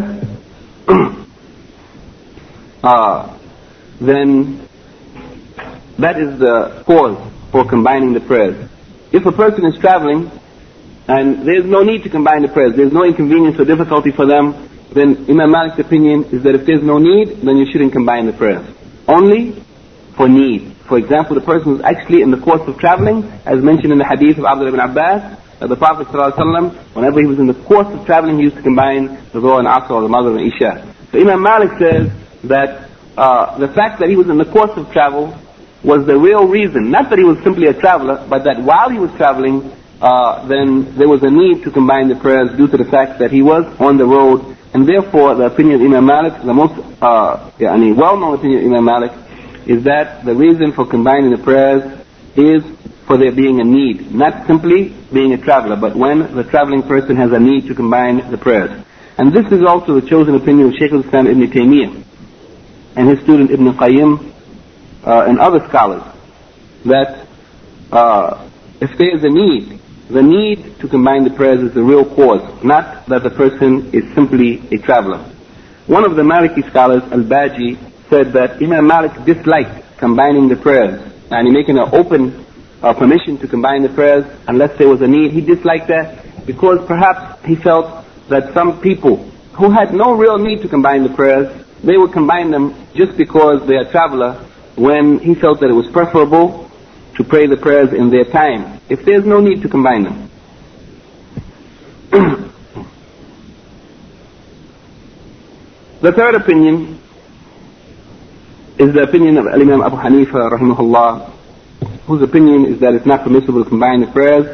uh, then that is the cause for combining the prayers. If a person is traveling and there's no need to combine the prayers, there's no inconvenience or difficulty for them, then Imam Malik's opinion is that if there's no need, then you shouldn't combine the prayers. Only for need. For example, the person who's actually in the course of traveling, as mentioned in the hadith of Abdullah ibn Abbas, that the Prophet ﷺ, whenever he was in the course of traveling, he used to combine the Dhuhr and Asr or the Maghrib and Isha. So Imam Malik says that uh, the fact that he was in the course of travel was the real reason, not that he was simply a traveler, but that while he was traveling, uh, then there was a need to combine the prayers due to the fact that he was on the road. And therefore, the opinion of Imam Malik, the most uh, yani well-known opinion of Imam Malik, is that the reason for combining the prayers is for there being a need, not simply being a traveler, but when the traveling person has a need to combine the prayers. And this is also the chosen opinion of Shaykh al-Islam Ibn Taymiyyah and his student Ibn Qayyim uh, and other scholars, that uh, if there is a need, the need to combine the prayers is the real cause, not that the person is simply a traveler. One of the Maliki scholars, Al-Baji, said that Imam Malik disliked combining the prayers, and he making an open uh, permission to combine the prayers unless there was a need. He disliked that because perhaps he felt that some people who had no real need to combine the prayers, they would combine them just because they are traveler, when he felt that it was preferable to pray the prayers in their time, if there's no need to combine them. The third opinion is the opinion of Imam Abu Hanifa rahimahullah, whose opinion is that it's not permissible to combine the prayers,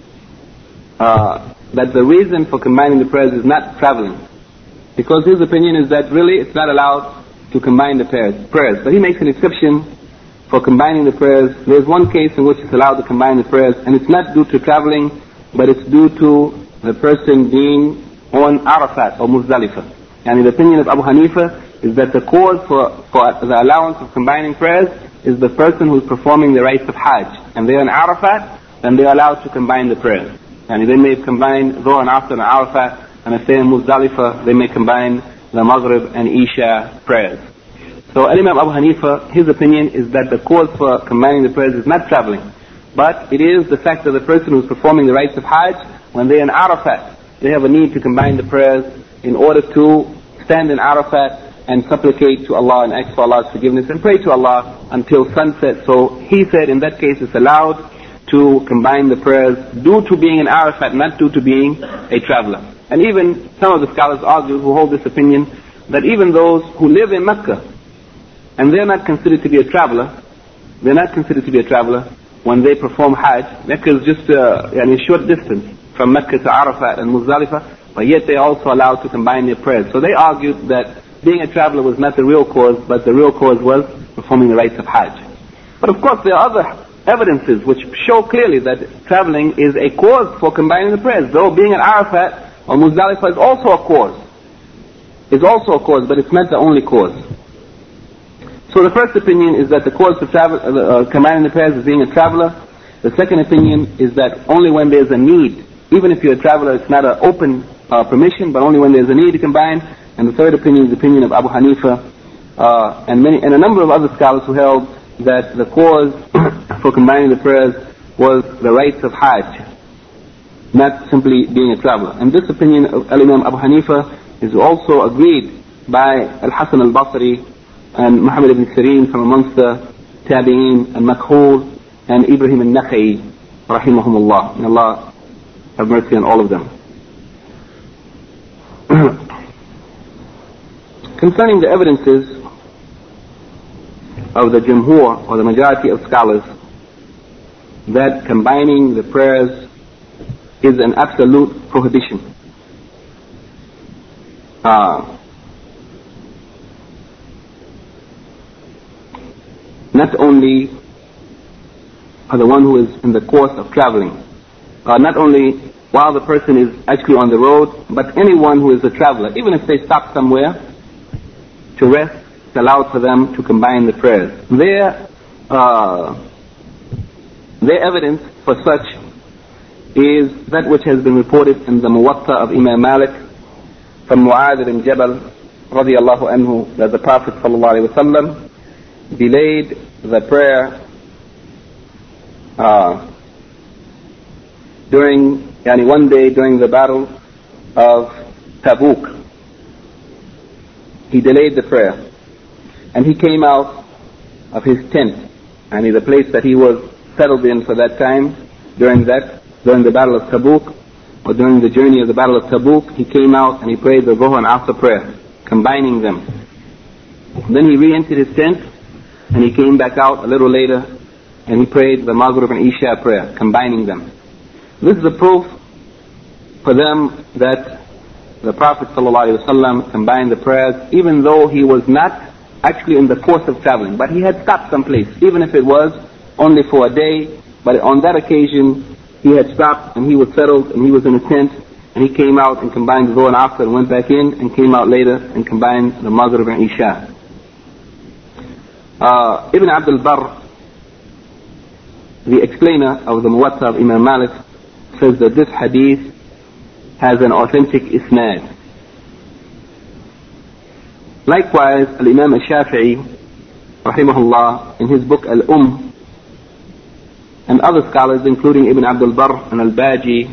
uh, that the reason for combining the prayers is not traveling, because his opinion is that really it's not allowed to combine the prayers. prayers. But he makes an exception for combining the prayers. There's one case in which it's allowed to combine the prayers, and it's not due to traveling, but it's due to the person being on Arafat or Muzdalifah. And the opinion of Abu Hanifa is that the cause for, for the allowance of combining prayers is the person who's performing the rites of Hajj. And they're in Arafat, then they're allowed to combine the prayers. And they may combine Dhuhr and Asr and Arafat, and if they're in Muzdalifah, they may combine the Maghrib and Isha prayers. So Imam Abu Hanifa, his opinion is that the cause for combining the prayers is not traveling, but it is the fact that the person who's performing the rites of Hajj, when they're in Arafat, they have a need to combine the prayers in order to stand in Arafat and supplicate to Allah and ask for Allah's forgiveness and pray to Allah until sunset. So he said in that case it's allowed to combine the prayers due to being in Arafat, not due to being a traveler. And even some of the scholars argue, who hold this opinion, that even those who live in Mecca and they're not considered to be a traveler, they're not considered to be a traveler when they perform Hajj. Mecca is just a, a short distance from Mecca to Arafat and Muzdalifah, but yet they are also allowed to combine their prayers. So they argued that being a traveler was not the real cause, but the real cause was performing the rites of Hajj. But of course there are other evidences which show clearly that traveling is a cause for combining the prayers, though being at Arafat or Muzdalifah is also a cause. It's also a cause, but it's not the only cause. So the first opinion is that the cause for travel, uh, combining the prayers is being a traveler. The second opinion is that only when there's a need, even if you're a traveler, it's not an open uh, permission, but only when there's a need to combine. And the third opinion is the opinion of Abu Hanifa uh, and many and a number of other scholars who held that the cause for combining the prayers was the rites of Hajj, not simply being a traveler. And this opinion of Imam Abu Hanifa is also agreed by Al-Hasan al-Basri and Muhammad ibn Sirin from amongst the Tabi'een, and Makhul and Ibrahim al-Nakhai rahimahumullah. May Allah have mercy on all of them. Concerning the evidences of the Jumhur, or the majority of scholars, that combining the prayers is an absolute prohibition. Uh, not only for the one who is in the course of traveling, uh, not only while the person is actually on the road, but anyone who is a traveler, even if they stop somewhere to rest, it's allowed for them to combine the prayers. Their, uh, their evidence for such is that which has been reported in the Muwatta of Imam Malik from Mu'adh ibn Jabal radiyallahu anhu, that the Prophet sallallahu alaihi wasallam delayed the prayer uh, during, yani one day during the battle of Tabuk. He delayed the prayer, and he came out of his tent, and the place that he was settled in for that time, during that, during the battle of Tabuk, or during the journey of the battle of Tabuk, he came out and he prayed the Dhuhr and Asr prayer, combining them. Then he re-entered his tent, and he came back out a little later, and he prayed the Maghrib and Isha prayer, combining them. This is a proof for them that the Prophet ﷺ combined the prayers, even though he was not actually in the course of traveling, but he had stopped someplace, even if it was only for a day. But on that occasion, he had stopped and he was settled and he was in a tent, and he came out and combined the Dhuhr and Asr and went back in and came out later and combined the Maghrib and Isha. Uh, Ibn Abdul Barr, the explainer of the Muwatta of Imam Malik, says that this hadith has an authentic isnad. Likewise, Al-Imam al-Shafi'i rahimahullah, in his book Al-Umm, and other scholars including Ibn Abdul Barr and Al-Baji,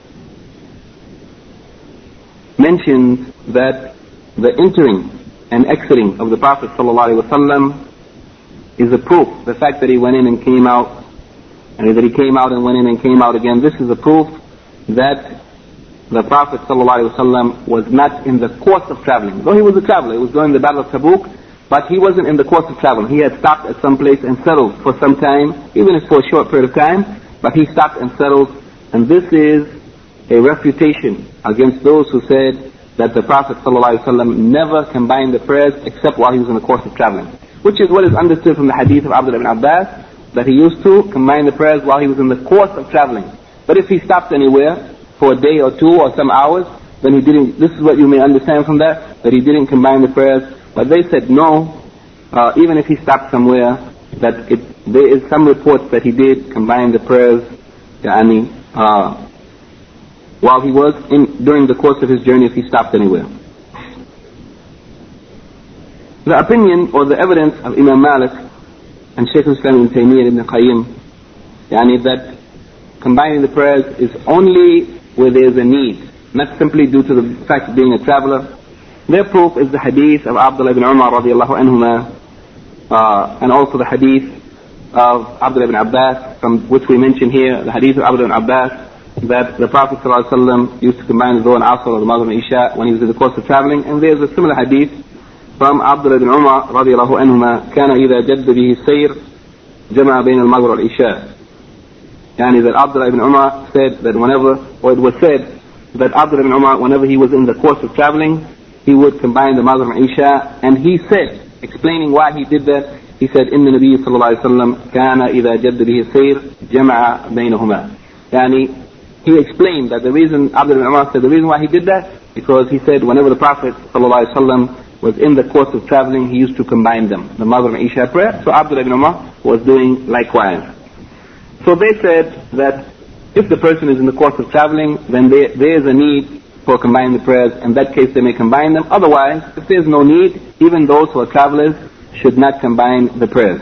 mentions that the entering and exiting of the Prophet ﷺ is a proof. The fact that he went in and came out, and that he came out and went in and came out again, this is a proof that the Prophet ﷺ was not in the course of traveling. Though he was a traveler, he was going to the Battle of Tabuk, but he wasn't in the course of travel. He had stopped at some place and settled for some time, even if for a short period of time, but he stopped and settled. And this is a refutation against those who said that the Prophet ﷺ never combined the prayers except while he was in the course of traveling, which is what is understood from the hadith of Abdullah ibn Abbas, that he used to combine the prayers while he was in the course of traveling. But if he stopped anywhere for a day or two or some hours, then he didn't. This is what you may understand from that, that he didn't combine the prayers. But they said no, uh, even if he stopped somewhere, that it, there is some reports that he did combine the prayers, yani, uh, while he was in, during the course of his journey, if he stopped anywhere. The opinion or the evidence of Imam Malik and Shaykh al-Islam ibn Taymiyyah ibn Qayyim, yani, that combining the prayers is only where there is a need, not simply due to the fact of being a traveler. Their proof is the hadith of Abdullah ibn Umar radiallahu anhuma, uh, and also the hadith of Abdullah ibn Abbas, from which we mention here, the hadith of Abdullah ibn Abbas, that the Prophet ﷺ used to combine the Dhuhr and Asr or the Maghrib and Isha when he was in the course of traveling. And there's a similar hadith from Abdullah ibn Umar radiallahu anhuma, كان إذا جد به السير جمع بين المغرب والعشاء. Yani that Abdullah ibn Umar said that whenever, or it was said that Abdullah ibn Umar, whenever he was in the course of traveling, he would combine the Maghrib and Isha. And he said, explaining why he did that, he said, إن النبي صلى الله عليه وسلم كان إذا جد به السير جمع بينهما. Yani he explained that the reason, Abdullah ibn Umar said the reason why he did that, because he said whenever the Prophet ﷺ was in the course of traveling, he used to combine them, the Maghrib and Isha prayer. So Abdullah ibn Umar was doing likewise. So they said that if the person is in the course of traveling, then there, there is a need for combining the prayers. In that case they may combine them. Otherwise, if there is no need, even those who are travelers should not combine the prayers.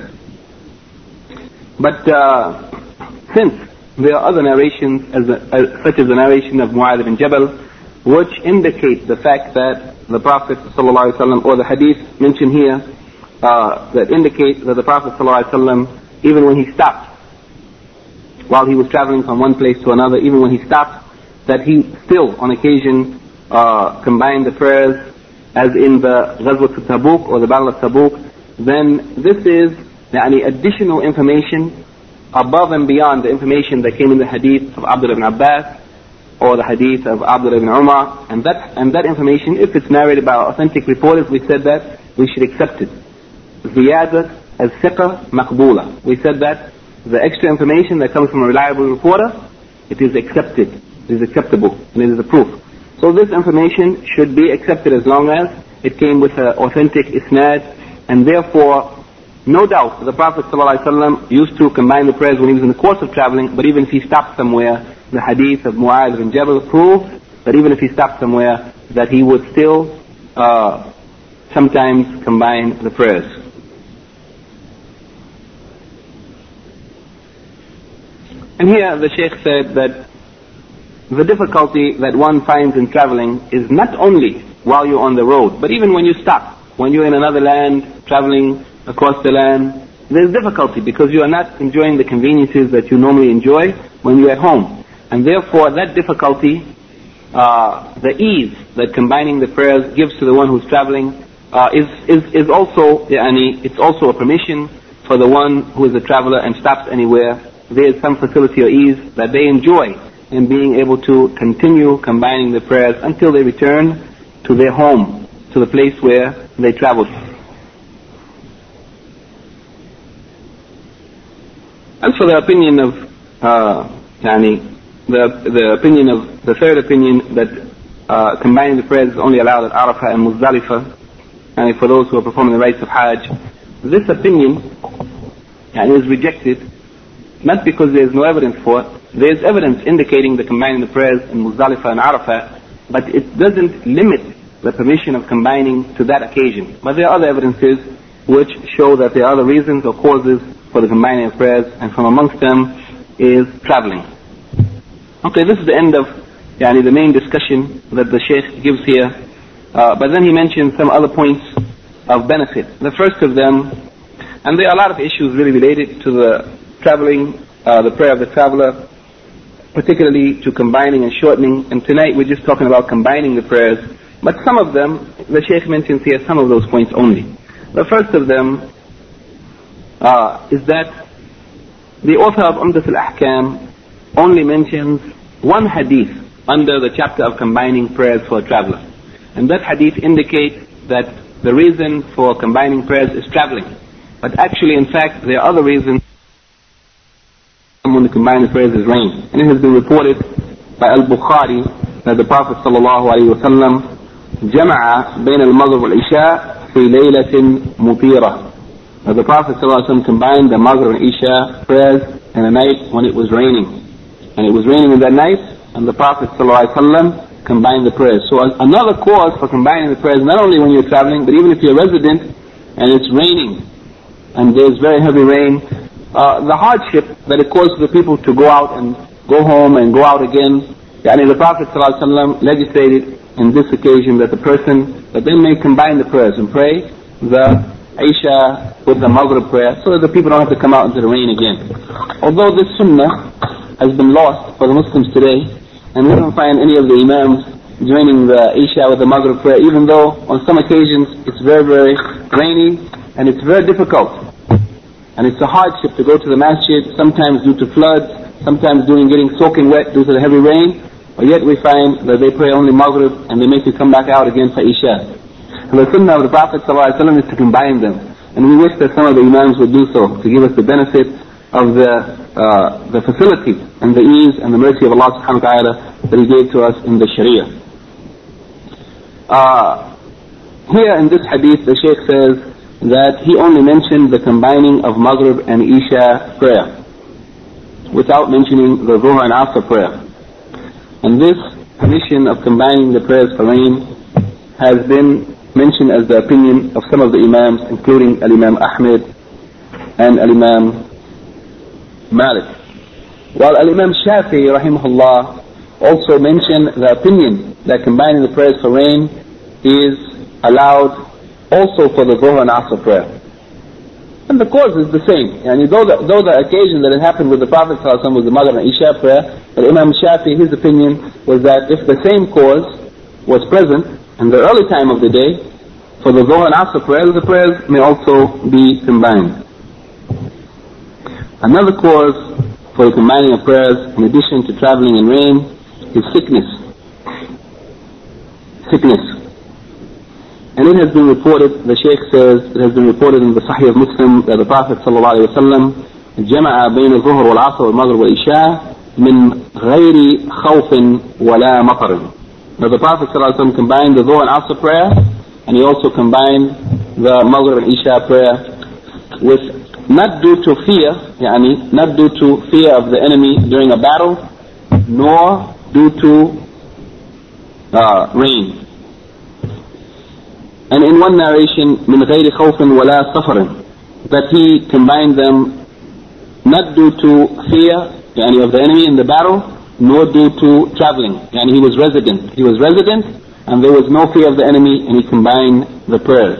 But uh, since there are other narrations, as a, as, such as the narration of Mu'adh ibn Jabal, which indicate the fact that the Prophet ﷺ, or the hadith mentioned here, uh, that indicate that the Prophet ﷺ, even when he stopped, while he was traveling from one place to another, even when he stopped, that he still, on occasion, uh, combined the prayers, as in the Ghazwat Tabuk, or the Battle of Tabuk, then this is yani, additional information above and beyond the information that came in the hadith of Abdullah ibn Abbas or the hadith of Abdullah ibn Umar. And that, and that information, if it's narrated by authentic reporters, we said that we should accept it. Ziyadat al-thiqa maqbula. We said that the extra information that comes from a reliable reporter, it is accepted, it is acceptable, and it is a proof. So this information should be accepted as long as it came with an authentic isnad, and therefore no doubt the Prophet ﷺ used to combine the prayers when he was in the course of traveling, but even if he stopped somewhere, the hadith of Mu'adh ibn Jabal proves that even if he stopped somewhere, that he would still uh, sometimes combine the prayers. And here the Shaykh said that the difficulty that one finds in traveling is not only while you're on the road, but even when you stop, when you're in another land, traveling across the land, there's difficulty because you are not enjoying the conveniences that you normally enjoy when you're at home. And therefore that difficulty, uh, the ease that combining the prayers gives to the one who's traveling, uh, is, is, is also, yani, it's also a permission for the one who is a traveler and stops anywhere. There is some facility or ease that they enjoy in being able to continue combining the prayers until they return to their home, to the place where they traveled. As for the opinion of, uh, yani, the the opinion of the third opinion that uh, combining the prayers is only allowed at Arafah and Muzdalifah, and for those who are performing the rites of Hajj, this opinion yani, is rejected, not because there is no evidence for it. There is evidence indicating the combining the prayers in Muzdalifah and Arafah, but it doesn't limit the permission of combining to that occasion. But there are other evidences which show that there are other reasons or causes for the combining of prayers, and from amongst them is traveling. Okay, this is the end of yani, the main discussion that the Shaykh gives here, uh, but then he mentions some other points of benefit. The first of them, and there are a lot of issues really related to the traveling, uh, the prayer of the traveler, particularly to combining and shortening, and tonight we're just talking about combining the prayers, but some of them, the Shaykh mentions here some of those points only. The first of them uh, is that the author of Umdat al-Ahkam only mentions one hadith under the chapter of combining prayers for a traveler. And that hadith indicates that the reason for combining prayers is traveling. But actually, in fact, there are other reasons when the combined prayers is rain. And it has been reported by Al-Bukhari that the Prophet sallallahu alaihi wasallam جمع بين المغرب والعشاء في ليلة مطيرة. That the Prophet sallallahu alaihi wasallam combined the Maghrib and Isha prayers in a night when it was raining. And it was raining in that night, and the Prophet sallallahu alaihi wasallam combined the prayers. So another cause for combining the prayers, not only when you're traveling, but even if you're a resident and it's raining, and there's very heavy rain, uh, the hardship that it causes the people to go out and go home and go out again. Yani the Prophet ﷺ legislated in this occasion that the person, that they may combine the prayers and pray the Isha with the Maghrib prayer, so that the people don't have to come out into the rain again. Although this sunnah has been lost for the Muslims today, and we don't find any of the Imams joining the Isha with the Maghrib prayer, even though on some occasions it's very, very rainy and it's very difficult. And it's a hardship to go to the masjid, sometimes due to floods, sometimes during getting soaking wet due to the heavy rain, but yet we find that they pray only Maghrib and they make you come back out again for Isha. And the sunnah of the Prophet ﷺ is to combine them. And we wish that some of the Imams would do so, to give us the benefit of the uh, the facility and the ease and the mercy of Allah subhanahu wa ta'ala that He gave to us in the Sharia. Uh, here in this hadith, the Shaykh says that he only mentioned the combining of Maghrib and Isha prayer, without mentioning the Dhuhr and Asr prayer. And this permission of combining the prayers for rain has been mentioned as the opinion of some of the Imams, including Al-Imam Ahmed and Al-Imam Malik. While Al-Imam Shafi'i rahimahullah also mentioned the opinion that combining the prayers for rain is allowed also for the Dhuhr and Asr prayer. And the cause is the same. Yani though the, though the occasion that it happened with the Prophet ﷺ was the Maghrib and Isha prayer, but Imam Shafi'i, his opinion was that if the same cause was present in the early time of the day, for the Dhuhr and Asr prayers, the prayers may also be combined. Another cause for the combining of prayers, in addition to traveling and rain, is sickness. Sickness. And it has been reported, the Shaykh says, it has been reported in the Sahih of Muslim that the Prophet sallallahu alaihi wasallam جمع بين الظهر والعصر والمغرب والعشاء من غير خوف ولا مطر. Now the Prophet ﷺ combined the Dhuhr and Asr prayer, and he also combined the Maghrib and Isha prayer with, not due to fear, yani, not due to fear of the enemy during a battle, nor due to uh, rain. And in one narration, من غير خوف ولا سفر, that he combined them not due to fear, yani, of the enemy in the battle, nor due to traveling. And he was resident. He was resident, and there was no fear of the enemy, and he combined the prayers.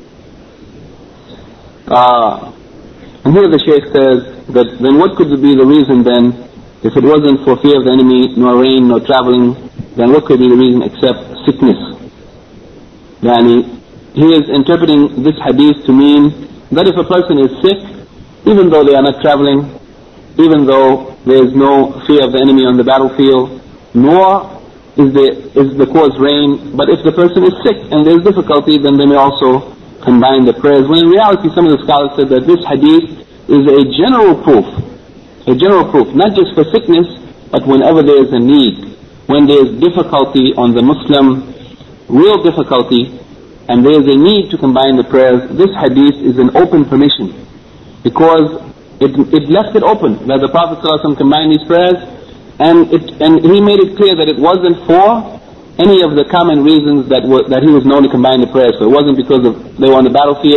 Uh, and here the Shaykh says that then what could be the reason then, if it wasn't for fear of the enemy, nor rain, nor traveling, then what could be the reason except sickness? Yani, he is interpreting this hadith to mean that if a person is sick, even though they are not traveling, even though there is no fear of the enemy on the battlefield, nor is the, is the cause rain, but if the person is sick and there is difficulty, then they may also combine the prayers. When in reality, some of the scholars said that this hadith is a general proof, a general proof, not just for sickness, but whenever there is a need, when there is difficulty on the Muslim, real difficulty, and there is a need to combine the prayers, this hadith is an open permission, because It, it left it open that the Prophet ﷺ combined these prayers, and it, and he made it clear that it wasn't for any of the common reasons that were, that he was known to combine the prayers. So it wasn't because of they were on the battlefield,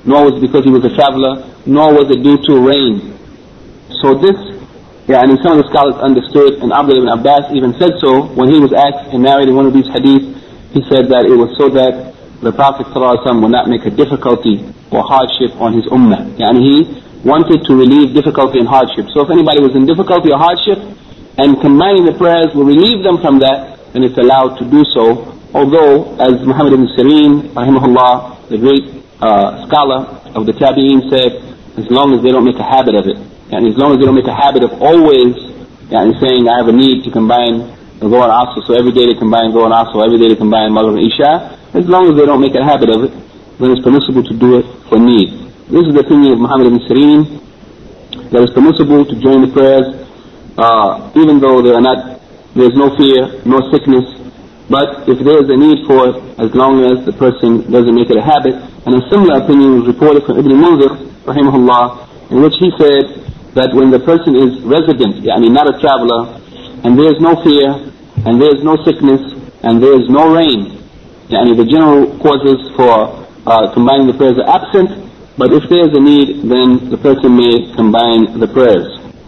nor was it because he was a traveler, nor was it due to rain. So this, yeah, and some of the scholars understood, and Abdullah ibn Abbas even said so when he was asked and narrated one of these hadith. He said that it was so that the Prophet ﷺ would not make a difficulty or hardship on his ummah. And he wanted to relieve difficulty and hardship. So if anybody was in difficulty or hardship, and combining the prayers will relieve them from that, then it's allowed to do so. Although, as Muhammad ibn Sirin, rahimahullah, the great uh, scholar of the Tabi'een said, as long as they don't make a habit of it, and as long as they don't make a habit of always yani, saying, I have a need to combine the Dhuhr and Asr, so every day they combine Dhuhr and Asr, every day they combine Maghrib and Isha, as long as they don't make a habit of it, then it's permissible to do it for need. This is the opinion of Muhammad ibn Sirin, that it's permissible to join the prayers, uh, even though there are not, there's no fear, no sickness, but if there is a need for it, as long as the person doesn't make it a habit. And a similar opinion was reported from Ibn Munzir, rahimahullah, in which he said that when the person is resident, yani not a traveler, and there is no fear, and there is no sickness, and there is no rain, yani the general causes for uh, combining the prayers are absent, but if there is a need, then the person may combine the prayers.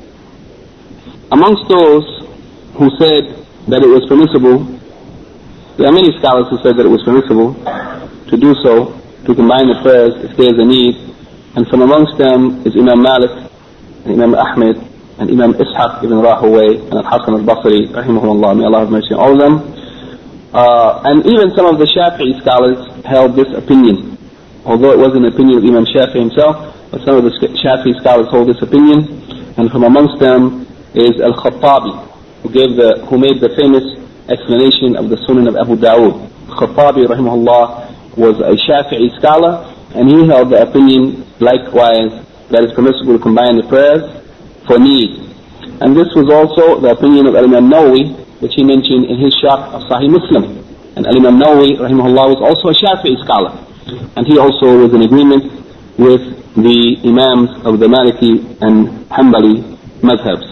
Amongst those who said that it was permissible, there are many scholars who said that it was permissible to do so, to combine the prayers if there is a need, and from amongst them is Imam Malik, and Imam Ahmed, and Imam Ishaq ibn Rahaway, and Al-Hasan al-Basri, rahimahullah, may Allah have mercy on all of them. Uh, and even some of the Shafi'i scholars held this opinion, although it wasn't an opinion of Imam Shafi'i himself, but some of the Shafi'i scholars hold this opinion, and from amongst them is Al-Khattabi, who gave the, who made the famous explanation of the Sunan of Abu Dawud. Khattabi, rahimahullah, was a Shafi'i scholar, and he held the opinion, likewise, that it's permissible to combine the prayers for need. And this was also the opinion of Imam Nawawi, which he mentioned in his sharh of Sahih Muslim. And Imam Nawawi, rahimahullah, was also a Shafi'i scholar, and he also was in agreement with the Imams of the Maliki and Hanbali madhabs.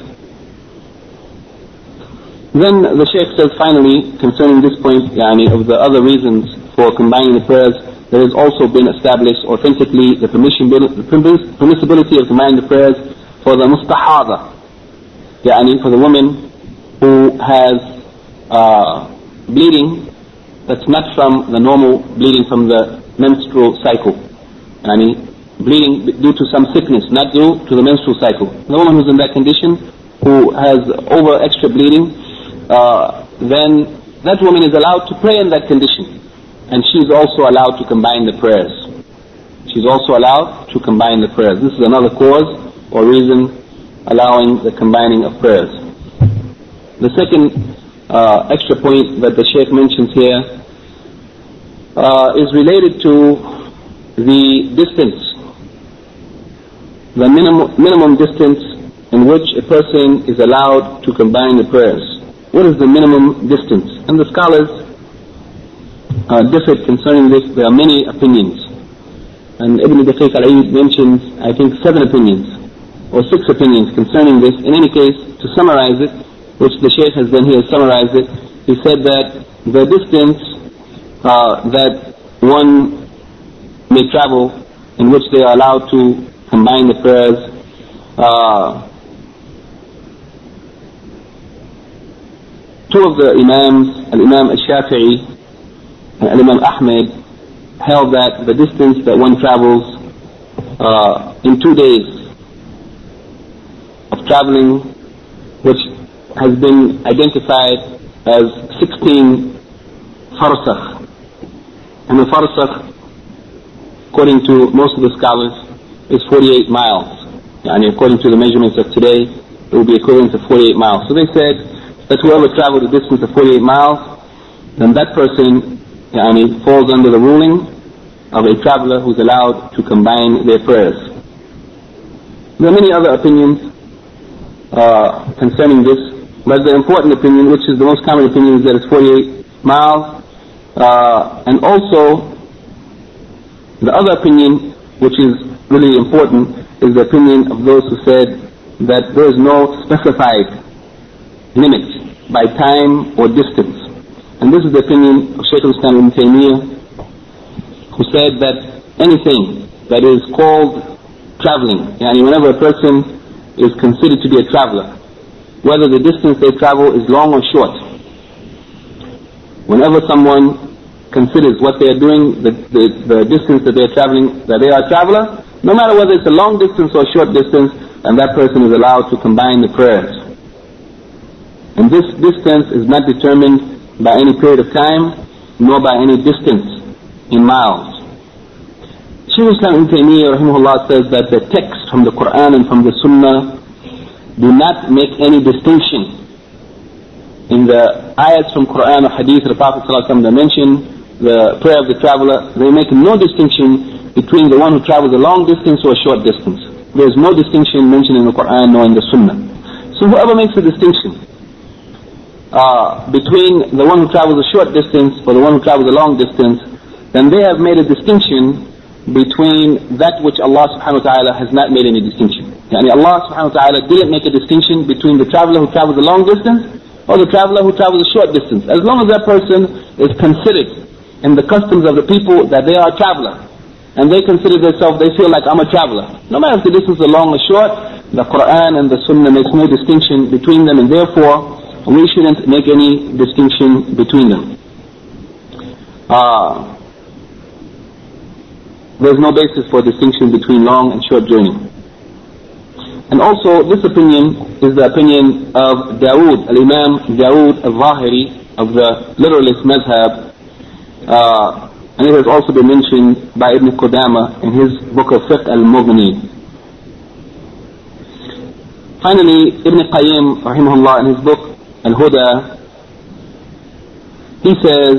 Then the Shaykh says finally, concerning this point, yani, of the other reasons for combining the prayers, there has also been established authentically the permission, the permissibility of combining the prayers for the mustahada, yani for the woman who has uh, bleeding that's not from the normal bleeding from the menstrual cycle, yani bleeding due to some sickness, not due to the menstrual cycle. The woman who's in that condition, who has over extra bleeding, uh, then that woman is allowed to pray in that condition. And she's also allowed to combine the prayers. She's also allowed to combine the prayers. This is another cause or reason allowing the combining of prayers. The second uh, extra point that the Shaykh mentions here uh, is related to the distance, the minimum, minimum distance in which a person is allowed to combine the prayers. What is the minimum distance? And the scholars Uh, differed concerning this. There are many opinions, and Ibn Daqiq al-Eid mentions, I think, seven opinions or six opinions concerning this. In any case, to summarize it, which the Shaykh has done here, summarized it, he said that the distance uh, that one may travel in which they are allowed to combine the prayers, uh, two of the Imams, Al-Imam al-Shafi'i and Imam Ahmed, held that the distance that one travels uh, in two days of traveling, which has been identified as sixteen farsakh, and the farsakh, according to most of the scholars, is forty-eight miles. And according to the measurements of today, it will be equivalent to forty-eight miles. So they said that whoever traveled a distance of forty-eight miles, then that person yani, falls under the ruling of a traveler who's allowed to combine their prayers. There are many other opinions uh, concerning this, but the important opinion, which is the most common opinion, is that it's forty-eight miles. Uh, and also, the other opinion, which is really important, is the opinion of those who said that there is no specified limit by time or distance. And this is the opinion of Shaykh al-Islam ibn Taymiyyah, who said that anything that is called traveling. Yani whenever a person is considered to be a traveler, whether the distance they travel is long or short. Whenever someone considers what they are doing, the, the, the distance that they are traveling, that they are a traveler, no matter whether it's a long distance or a short distance, and that person is allowed to combine the prayers. And this distance is not determined by any period of time, nor by any distance in miles. Shaykh Islam Ibn Taymiyyah rahimahullah says that the text from the Quran and from the Sunnah do not make any distinction. In the ayats from Quran or Hadith, the Prophet ﷺ that mention the prayer of the traveler, they make no distinction between the one who travels a long distance or a short distance. There is no distinction mentioned in the Quran nor in the Sunnah. So whoever makes a distinction uh, between the one who travels a short distance or the one who travels a long distance, then they have made a distinction between that which Allah subhanahu wa ta'ala has not made any distinction. Yani Allah subhanahu wa ta'ala didn't make a distinction between the traveler who travels a long distance or the traveler who travels a short distance. As long as that person is considered in the customs of the people that they are a traveler, and they consider themselves, they feel like I'm a traveler. No matter if the distance is long or short, the Quran and the Sunnah makes no distinction between them, and therefore we shouldn't make any distinction between them. Uh, There's no basis for distinction between long and short journey. And also, this opinion is the opinion of Dawood, Al-Imam Dawood Al-Zahiri of the literalist madhab, uh, and it has also been mentioned by Ibn Qudama in his book of Fiqh Al-Mughni. Finally, Ibn Qayyim rahimahullah in his book Al-Huda, he says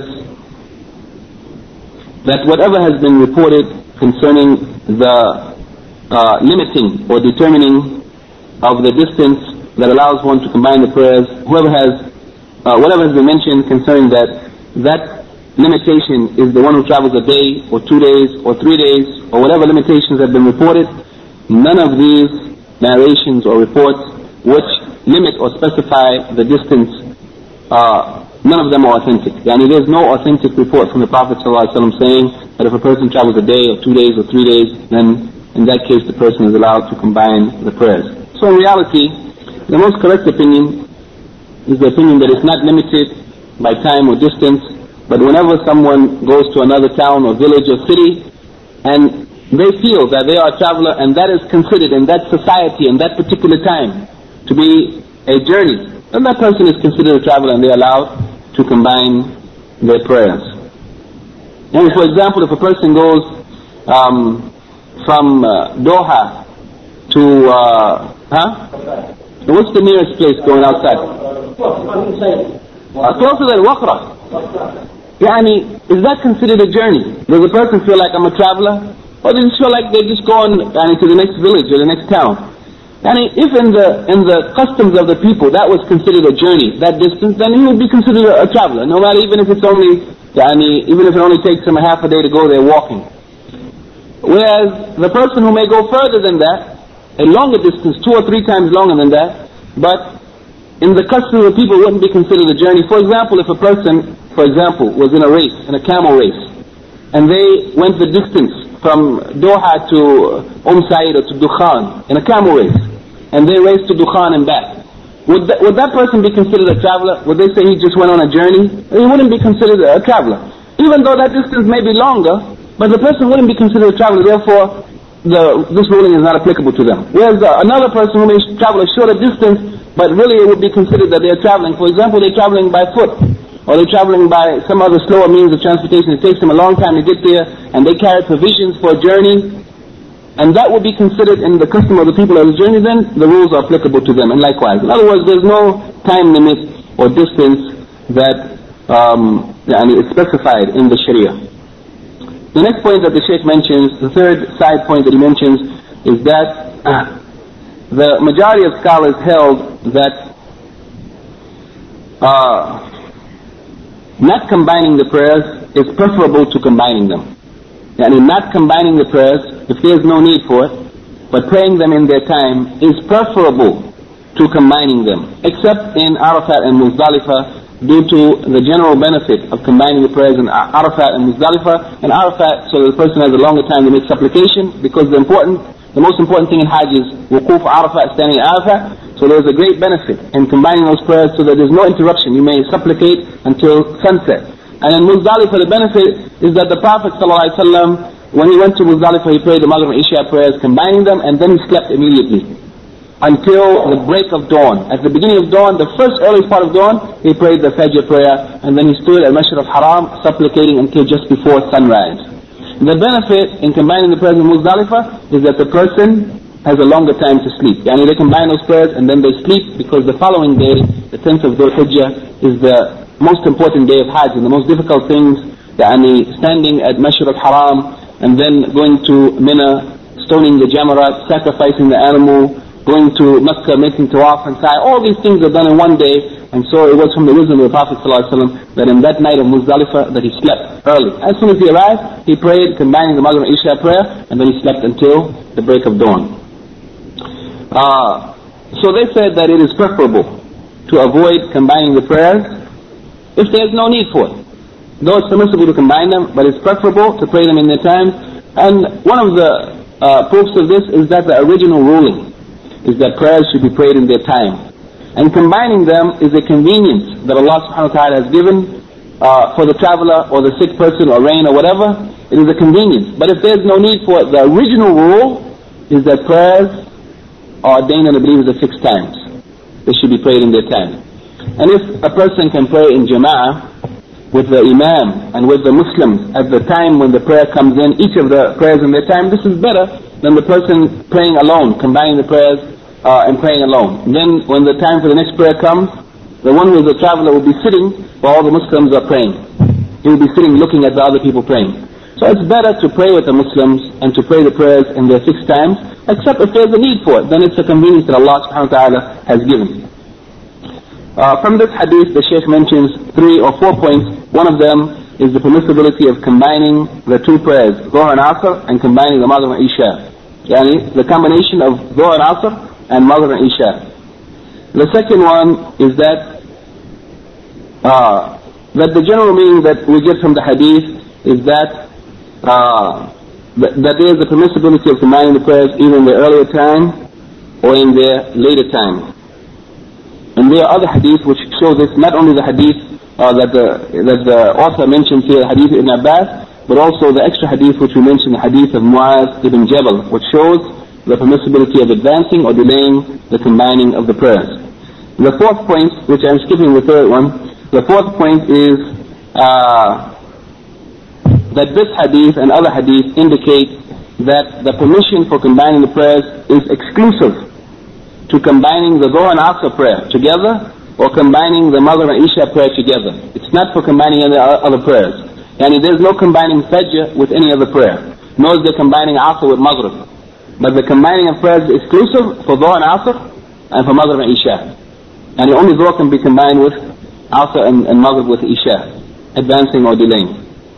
that whatever has been reported concerning the uh, limiting or determining of the distance that allows one to combine the prayers, whoever has, uh, whatever has been mentioned concerning that, that limitation is the one who travels a day or two days or three days or whatever limitations have been reported, none of these narrations or reports which limit or specify the distance, uh, none of them are authentic. Yani there's no authentic report from the Prophet ﷺ saying that if a person travels a day or two days or three days, then in that case the person is allowed to combine the prayers. So in reality, the most correct opinion is the opinion that it's not limited by time or distance, but whenever someone goes to another town or village or city and they feel that they are a traveler and that is considered in that society and that particular time to be a journey, then that person is considered a traveler and they are allowed to combine their prayers. And for example, if a person goes um, from uh, Doha to, uh, huh? What's the nearest place going outside? Uh, closer than Waqra. Yani, is that considered a journey? Does a person feel like I'm a traveler? Or does it feel like they just go on yani, to the next village or the next town? Yani, if in the in the customs of the people that was considered a journey, that distance, then he would be considered a, a traveler, no matter even if it's only, yani, even if it only takes him a half a day to go there walking. Whereas the person who may go further than that, a longer distance, two or three times longer than that, but in the custom of the people wouldn't be considered a journey. For example, if a person, for example, was in a race, in a camel race, and they went the distance from Doha to Umm Said or to Dukhan in a camel race, and they raced to Dukhan and back, would that, would that person be considered a traveler? Would they say he just went on a journey? He wouldn't be considered a traveler. Even though that distance may be longer, but the person wouldn't be considered a traveler, therefore the, this ruling is not applicable to them. Whereas uh, another person who may travel a shorter distance, but really it would be considered that they are traveling. For example, they're traveling by foot, or they're traveling by some other slower means of transportation. It takes them a long time to get there, and they carry provisions for a journey, and that would be considered in the custom of the people as a journey, then the rules are applicable to them, and likewise. In other words, there's no time limit or distance that um, is specified in the Sharia. The next point that the Shaykh mentions, the third side point that he mentions, is that uh, the majority of scholars held that uh, not combining the prayers is preferable to combining them. Yani not combining the prayers, if there is no need for it, but praying them in their time is preferable to combining them, except in Arafat and Muzdalifah, due to the general benefit of combining the prayers in Arafat and Muzdalifah. And Arafat, so that the person has a longer time to make supplication, because the important, the most important thing in Hajj is wuquf Arafat, standing in Arafat. So there's a great benefit in combining those prayers so that there's no interruption. You may supplicate until sunset. And in Muzdalifah, the benefit is that the Prophet ﷺ, when he went to Muzdalifah, he prayed the Maghrib and Isha prayers, combining them, and then he slept immediately until the break of dawn. At the beginning of dawn, the first earliest part of dawn, he prayed the Fajr prayer, and then he stood at Mash'ar al-Haram supplicating until just before sunrise. The benefit in combining the prayers in Muzdalifah is that the person has a longer time to sleep. Yani they combine those prayers and then they sleep, because the following day, the tenth of Dhul Hijjah, is the most important day of Hajj, and the most difficult things, yani standing at Mash'ar al-Haram, and then going to Mina, stoning the Jamarat, sacrificing the animal, going to Mecca, making tawaf and sa'i. All these things are done in one day, and so it was from the wisdom of the Prophet ﷺ that in that night of Muzdalifah that he slept early. As soon as he arrived, he prayed combining the Maghrib and Isha prayer, and then he slept until the break of dawn. Uh, so they said that it is preferable to avoid combining the prayers if there is no need for it. Though it's permissible to combine them, but it's preferable to pray them in their time. And one of the uh, proofs of this is that the original ruling is that prayers should be prayed in their time. And combining them is a convenience that Allah subhanahu wa ta'ala has given uh, for the traveler or the sick person or rain or whatever. It is a convenience. But if there's no need for it, the original rule is that prayers are ordained on the believers at fixed times. They should be prayed in their time. And if a person can pray in jama'ah with the imam and with the Muslims at the time when the prayer comes in, each of the prayers in their time, this is better than the person praying alone, combining the prayers uh, and praying alone. And then when the time for the next prayer comes, the one who is a traveler will be sitting while all the Muslims are praying. He will be sitting looking at the other people praying. So it's better to pray with the Muslims and to pray the prayers in their fixed times, except if there's a need for it, then it's a convenience that Allah subhanahu wa ta'ala has given. Uh, from this hadith, the Shaykh mentions three or four points. One of them is the permissibility of combining the two prayers, Dhuhr and Asr, and combining the Maghrib and Isha. Yani, the combination of Dhuhr and Asr and Maghrib and Isha. The second one is that uh, that the general meaning that we get from the hadith is that uh, th that there is the permissibility of combining the prayers either in their earlier time or in their later time. And there are other hadiths which show this, not only the hadith uh, that, the, that the author mentions here, the hadith of Ibn Abbas, but also the extra hadith which we mentioned, the hadith of Mu'az ibn Jabal, which shows the permissibility of advancing or delaying the combining of the prayers. The fourth point, which I'm skipping the third one, the fourth point is uh, that this hadith and other hadiths indicate that the permission for combining the prayers is exclusive to combining the Dhuhr and Asr prayer together or combining the Maghrib and Isha prayer together. It's not for combining any other prayers. Yani there's no combining Fajr with any other prayer, nor is there combining Asr with Maghrib. But the combining of prayers is exclusive for Dhuhr and Asr and for Maghrib and Isha. And only Dhuhr can be combined with Asr and, and Maghrib with Isha, advancing or delaying.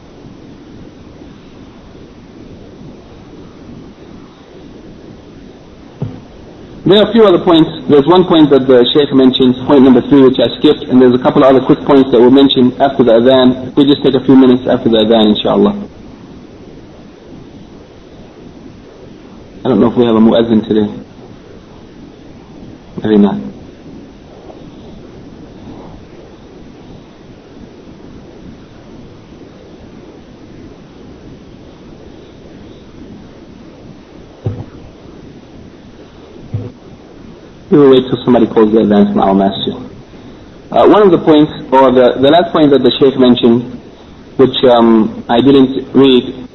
There are a few other points. There's one point that the Shaykh mentions, point number three, which I skipped, and there's a couple of other quick points that were mentioned after the adhan. We'll just take a few minutes after the adhan, inshallah. I don't know if we have a muezzin today. Maybe not. We will wait till somebody calls the adhan from our masjid. Uh, one of the points, or the, the last point that the Shaykh mentioned, which um, I didn't read,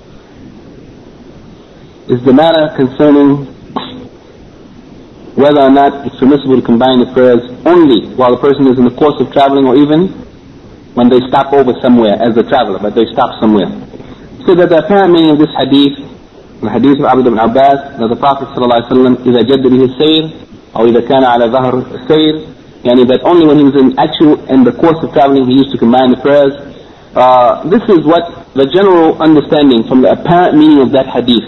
is the matter concerning whether or not it's permissible to combine the prayers only while the person is in the course of traveling, or even when they stop over somewhere as a traveler, but they stop somewhere. So that the apparent meaning of this hadith, the hadith of Abd ibn Abbas, that the Prophet ﷺ, إِذَا جَدَّ بِهِ السَّيْرِ أو إذا كان على ظهر السير, يعني that only when he was in actual in the course of traveling he used to combine the prayers. Uh, this is what the general understanding from the apparent meaning of that hadith.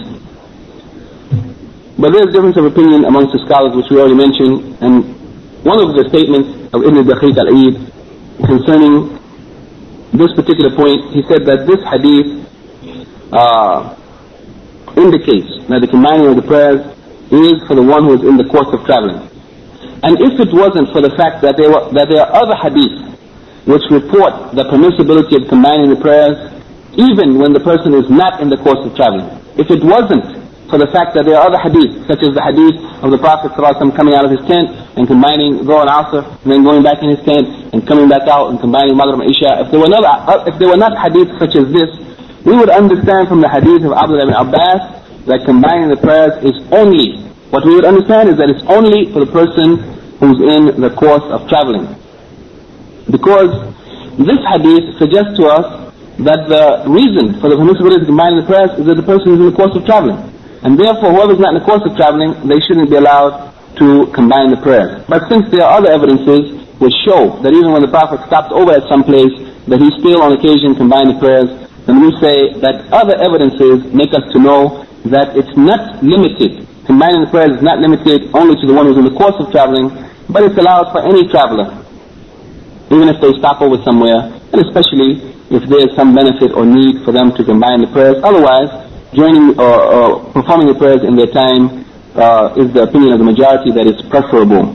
But there is difference of opinion amongst the scholars, which we already mentioned, and one of the statements of Ibn Daqiq al-Eid concerning this particular point, he said that this hadith uh, indicates that the combining of the prayers is for the one who is in the course of traveling. And if it wasn't for the fact that there were that there are other hadiths which report the permissibility of combining the prayers even when the person is not in the course of traveling, if it wasn't for the fact that there are other hadiths, such as the hadith of the Prophet ﷺ coming out of his tent and combining Dhuhr and Asr, and then going back in his tent and coming back out and combining Maghrib and Isha, if there were not, if there were not hadiths such as this, we would understand from the hadith of Abdullah ibn Abbas that combining the prayers is only, what we would understand is that it's only for the person who's in the course of traveling. Because this hadith suggests to us that the reason for the permissibility of combining the prayers is that the person is in the course of traveling. And therefore, whoever is not in the course of traveling, they shouldn't be allowed to combine the prayers. But since there are other evidences which show that even when the Prophet stopped over at some place, that he still on occasion combined the prayers, then we say that other evidences make us to know that it's not limited. Combining the prayers is not limited only to the one who's in the course of traveling, but it's allowed for any traveler, even if they stop over somewhere, and especially if there is some benefit or need for them to combine the prayers. Otherwise, joining or, or performing the prayers in their time uh, is the opinion of the majority that it's preferable.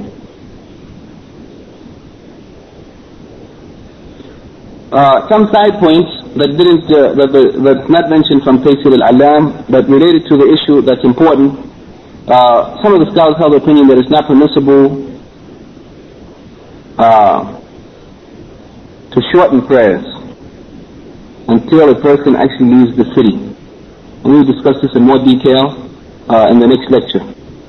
Uh, some side points that didn't, uh, that, that's not mentioned from Taysir al-Alam, but related to the issue that's important. Uh, some of the scholars have the opinion that it's not permissible uh, to shorten prayers until a person actually leaves the city. And we'll discuss this in more detail uh, in the next lecture.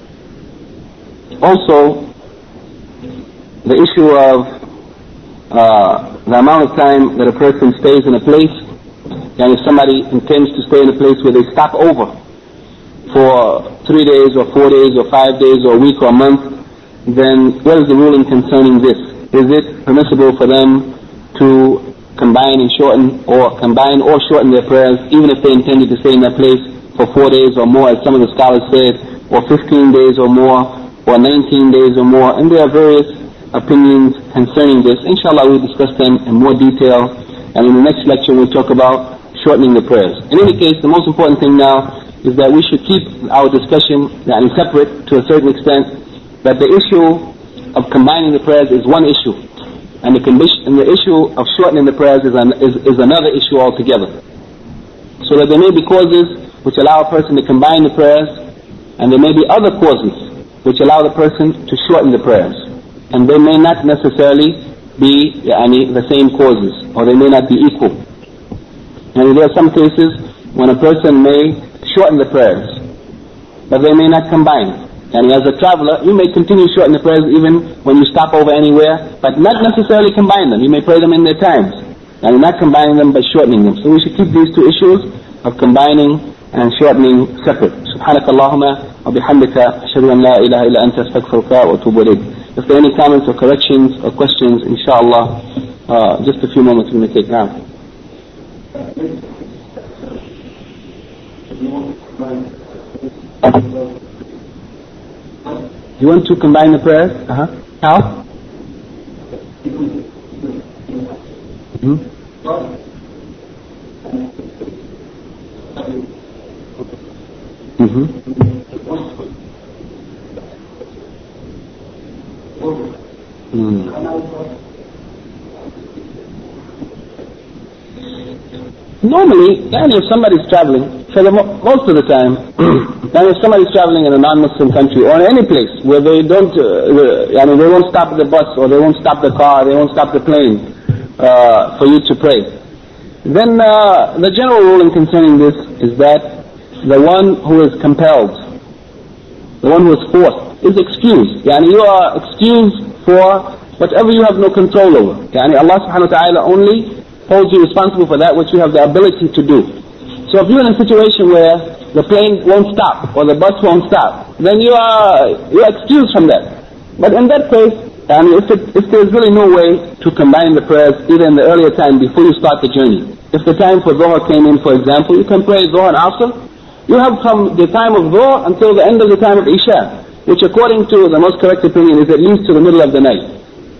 Also, the issue of uh, the amount of time that a person stays in a place, and if somebody intends to stay in a place where they stop over for three days or four days or five days or a week or a month, then what is the ruling concerning this? Is it permissible for them to combine and shorten, or combine or shorten their prayers, even if they intended to stay in that place for four days or more, as some of the scholars said, or fifteen days or more, or nineteen days or more? And there are various opinions concerning this. Inshallah, we'll discuss them in more detail, and in the next lecture we'll talk about shortening the prayers. In any case, the most important thing now is that we should keep our discussion uh, separate to a certain extent, that the issue of combining the prayers is one issue, and the, condition, and the issue of shortening the prayers is, an, is, is another issue altogether. So that there may be causes which allow a person to combine the prayers, and there may be other causes which allow the person to shorten the prayers. And they may not necessarily be yani, the same causes, or they may not be equal. And there are some cases when a person may shorten the prayers, but they may not combine. And as a traveler, you may continue shorten the prayers even when you stop over anywhere, but not necessarily combine them. You may pray them in their times, and not combining them but shortening them. So we should keep these two issues of combining and shortening separate. سبحانك اللهم وبحمدك أشهد أن لا إله إلا أنت أستغفرك وأتوب إليك. If there are any comments or corrections or questions, inshallah, uh, just a few moments we may take now. You want to combine the prayers? Uh-huh. How? Mm-hmm. Mm-hmm. Mm. Normally, and if somebody's traveling, for the mo- most of the time, and if somebody's traveling in a non-Muslim country or in any place where they don't, uh, I mean, they won't stop the bus or they won't stop the car, they won't stop the plane uh, for you to pray, then uh, the general ruling concerning this is that the one who is compelled, the one who is forced, is excused. Yani you are excused for whatever you have no control over. Yani Allah subhanahu wa ta'ala only holds you responsible for that which you have the ability to do. So if you're in a situation where the plane won't stop or the bus won't stop, then you are you are excused from that. But in that case, I mean, if, it, if there's really no way to combine the prayers either in the earlier time before you start the journey, if the time for Dhuhr came in, for example, you can pray Dhuhr and Asr. You have from the time of Dhuhr until the end of the time of Isha, which according to the most correct opinion is at least to the middle of the night.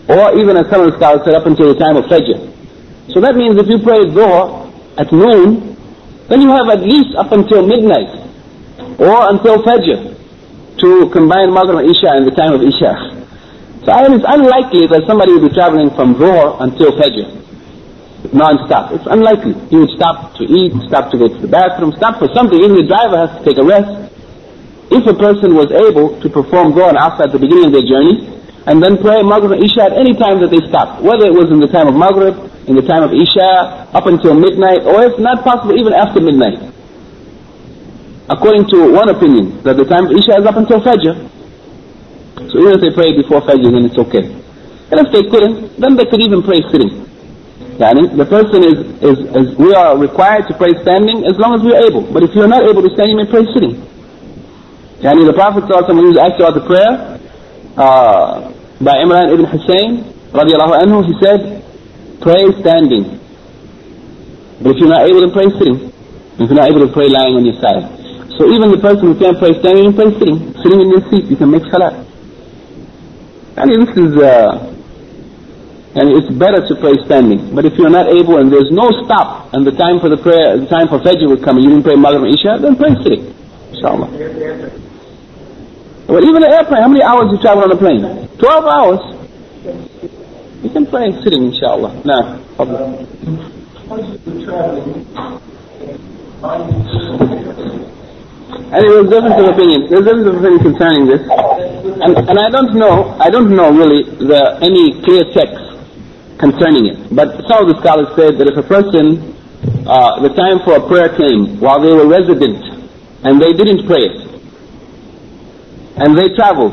Or even as some of the scholars said, up until the time of Fajr. So that means if you pray Dhuhr at noon, then you have at least up until midnight or until Fajr to combine Maghrib and Isha in the time of Isha. So it's unlikely that somebody will be traveling from Dhuhr until Fajr non-stop. It's unlikely. He would stop to eat, stop to go to the bathroom, stop for something. Even the driver has to take a rest. If a person was able to perform Dhuhr and Asr at the beginning of their journey, and then pray Maghrib and Isha at any time that they stop, whether it was in the time of Maghrib, in the time of Isha, up until midnight, or if not possible, even after midnight. According to one opinion, that the time of Isha is up until Fajr. So even if they pray before Fajr, then it's okay. And if they couldn't, then they could even pray sitting. Yani, the person is, is, is, we are required to pray standing as long as we are able. But if you are not able to stand, you may pray sitting. Yani, the Prophet ﷺ, when he was asked about the prayer, uh, by Imran ibn Hussein, radiallahu anhu, he said, pray standing. But if you're not able to pray sitting, if you're not able to pray lying on your side. So even the person who can't pray standing, you can pray sitting. Sitting in your seat, you can make salat. I mean, this is, uh, and it's better to pray standing. But if you're not able and there's no stop, and the time for the prayer, the time for Fajr will come, and you didn't pray Maghrib and Isha, then pray sitting. Inshallah. But even an airplane, how many hours do you travel on a plane? Twelve hours. You can pray sitting, inshallah. Nah, problem. And there was difference of opinion. There's difference of opinion concerning this, and, and I don't know. I don't know really the any clear text concerning it. But some of the scholars said that if a person, uh, the time for a prayer came while they were resident, and they didn't pray it, and they traveled,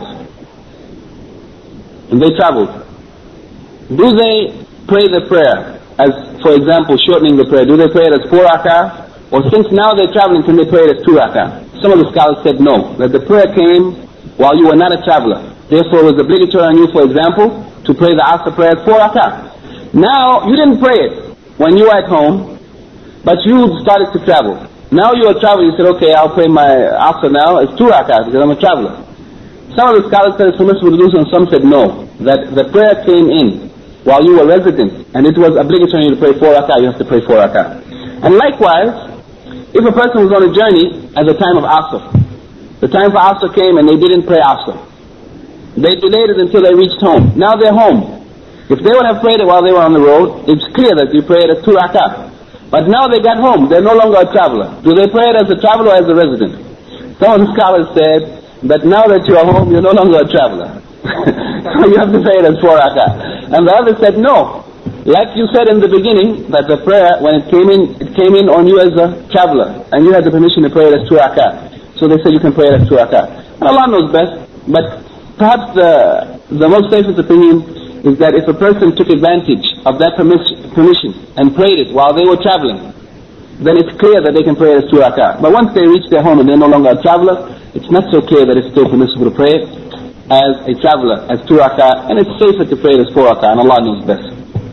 and they traveled, do they pray the prayer as, for example, shortening the prayer? Do they pray it as four rak'ah? Or since now they're traveling, can they pray it as two rak'ah? Some of the scholars said no, that the prayer came while you were not a traveler. Therefore it was obligatory on you, for example, to pray the Asr prayer as four rak'ah. Now, you didn't pray it when you were at home, but you started to travel. Now you are traveling, you said, okay, I'll pray my Asr now as two rak'ah because I'm a traveler. Some of the scholars said it's permissible to do so, and some said no, that the prayer came in while you were resident, and it was obligatory on you to pray four rak'ah, you have to pray four rak'ah. And likewise, if a person was on a journey at the time of Asr, the time for Asr came and they didn't pray Asr, they delayed it until they reached home. Now they're home. If they would have prayed it while they were on the road, it's clear that you pray it as two rak'ah. But now they got home, they're no longer a traveler. Do they pray it as a traveler or as a resident? Some of the scholars said that now that you are home, you're no longer a traveler. So you have to pray it as four rak'ah. And the others said no. Like you said in the beginning, that the prayer, when it came in, it came in on you as a traveler, and you had the permission to pray it as two rak'ah. So they said you can pray it as two rak'ah. And Allah knows best, but perhaps the, the most safest opinion is that if a person took advantage of that permission, permission and prayed it while they were traveling, then it's clear that they can pray it as two rak'ah. But once they reach their home and they're no longer a traveler, it's not so clear that it's still permissible to pray it as a traveler, as two rak'ah, and it's safer to pray it as four rak'ah, and Allah knows best.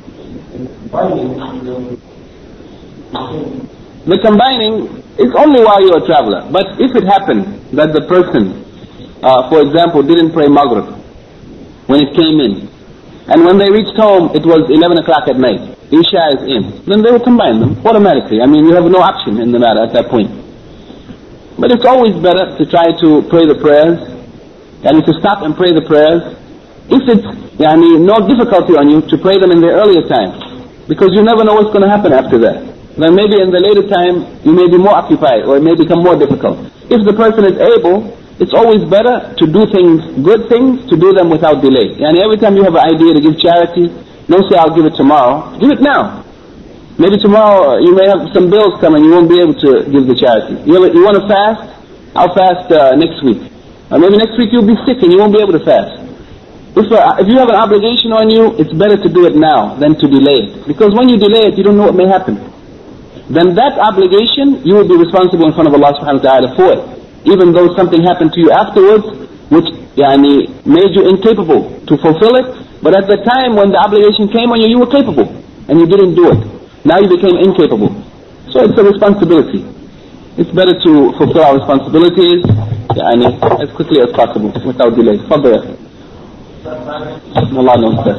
The combining is only while you're a traveler. But if it happened that the person, uh, for example, didn't pray Maghrib when it came in, and when they reached home it was eleven o'clock at night, Isha is in, then they will combine them automatically. I mean, you have no option in the matter at that point. But it's always better to try to pray the prayers, and to stop and pray the prayers, if it's yani, no difficulty on you to pray them in the earlier time, because you never know what's going to happen after that. Then maybe in the later time you may be more occupied, or it may become more difficult. If the person is able, it's always better to do things, good things, to do them without delay. And every time you have an idea to give charity, don't say I'll give it tomorrow, give it now. Maybe tomorrow you may have some bills coming, you won't be able to give the charity. You, you want to fast? I'll fast uh, next week. Or maybe next week you'll be sick and you won't be able to fast. If, uh, if you have an obligation on you, it's better to do it now than to delay it. Because when you delay it, you don't know what may happen. Then that obligation, you will be responsible in front of Allah subhanahu wa ta'ala for it. Even though something happened to you afterwards, which yani, made you incapable to fulfill it, but at the time when the obligation came on you, you were capable, and you didn't do it. Now you became incapable. So it's a responsibility. It's better to fulfill our responsibilities yani, as quickly as possible, without delay. Fadl. Allah knows best.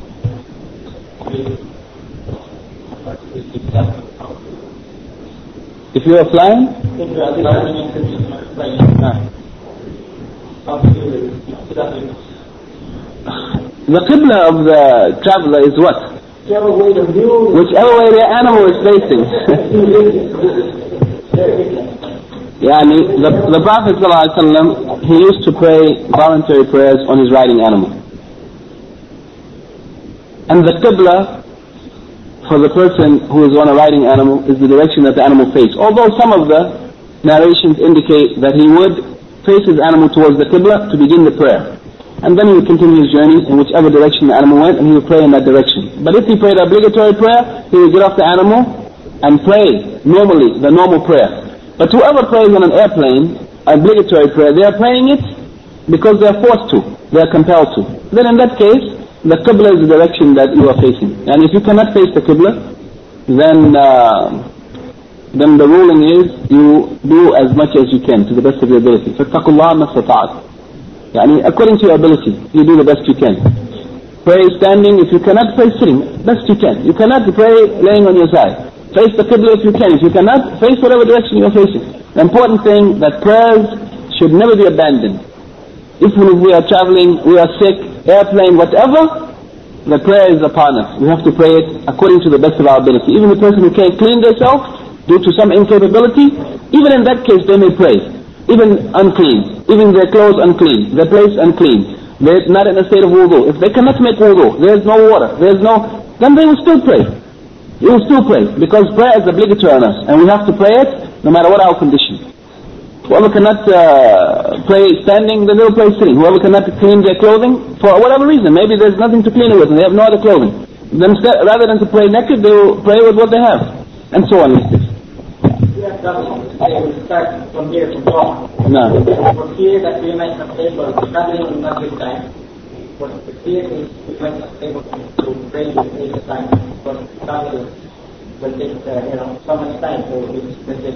If you are flying? The qibla of the traveler is what? Whichever way the animal is facing. Yani, the, the Prophet ﷺ, he used to pray voluntary prayers on his riding animal. And the qibla for the person who is on a riding animal is the direction that the animal faces. Although some of the narrations indicate that he would face his animal towards the qibla to begin the prayer. And then he would continue his journey in whichever direction the animal went, and he would pray in that direction. But if he prayed obligatory prayer, he would get off the animal and pray normally, the normal prayer. But whoever prays on an airplane, obligatory prayer, they are praying it because they are forced to, they are compelled to. Then in that case, the qibla is the direction that you are facing. And if you cannot face the qibla, then uh, then the ruling is you do as much as you can to the best of your ability. فَاتَّقُوا اللَّهَ مَا اسْتَطَعْتُمْ. Yani, according to your ability, you do the best you can. Pray standing. If you cannot, pray sitting. Best you can. You cannot pray laying on your side. Face the qibla if you can. If you cannot, face whatever direction you are facing. The important thing that prayers should never be abandoned. Even if we are traveling, we are sick, airplane, whatever, the prayer is upon us. We have to pray it according to the best of our ability. Even the person who can't clean themselves due to some incapability, even in that case they may pray. Even unclean, even their clothes unclean, their place unclean, they're not in a state of wudu. If they cannot make wudu, there's no water, there's no, then they will still pray. They will still pray, because prayer is obligatory on us, and we have to pray it no matter what our condition. Whoever cannot uh, pray standing, then they will pray sitting. Whoever cannot clean their clothing, for whatever reason, maybe there's nothing to clean it with and they have no other clothing, then instead, rather than to pray naked, they will pray with what they have, and so on. Yes, I will start from here to God. No. For fear that we might not be able to travel in not good time, for fear that we might not be able to pray in the time, for travel will take uh, you know, so much time, so it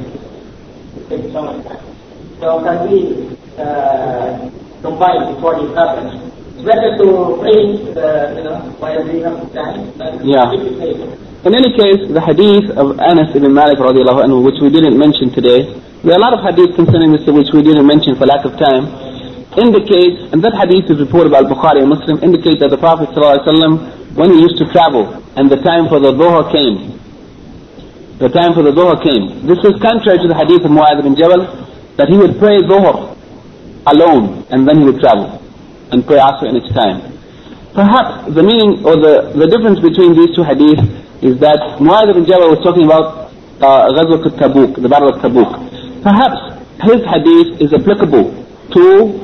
will take so much time. So can we uh, combine before the travel? It's better to pray uh, you know, while we have time than yeah. to pray. In any case, the hadith of Anas ibn Malik radiallahu anhu, which we didn't mention today, there are a lot of hadith concerning this which we didn't mention for lack of time, indicates, and that hadith is reported by Al-Bukhari and Muslim, indicates that the Prophet sallallahu alaihi wasallam, when he used to travel, and the time for the dhuhr came, the time for the dhuhr came. This is contrary to the hadith of Mu'adh bin Jabal, that he would pray dhuhr alone, and then he would travel, and pray asr in its time. Perhaps the meaning, or the, the difference between these two hadiths, is that Mu'adh bin Jabal was talking about uh, Ghazwat al-Tabuk, the Battle of Tabuk. Perhaps his hadith is applicable to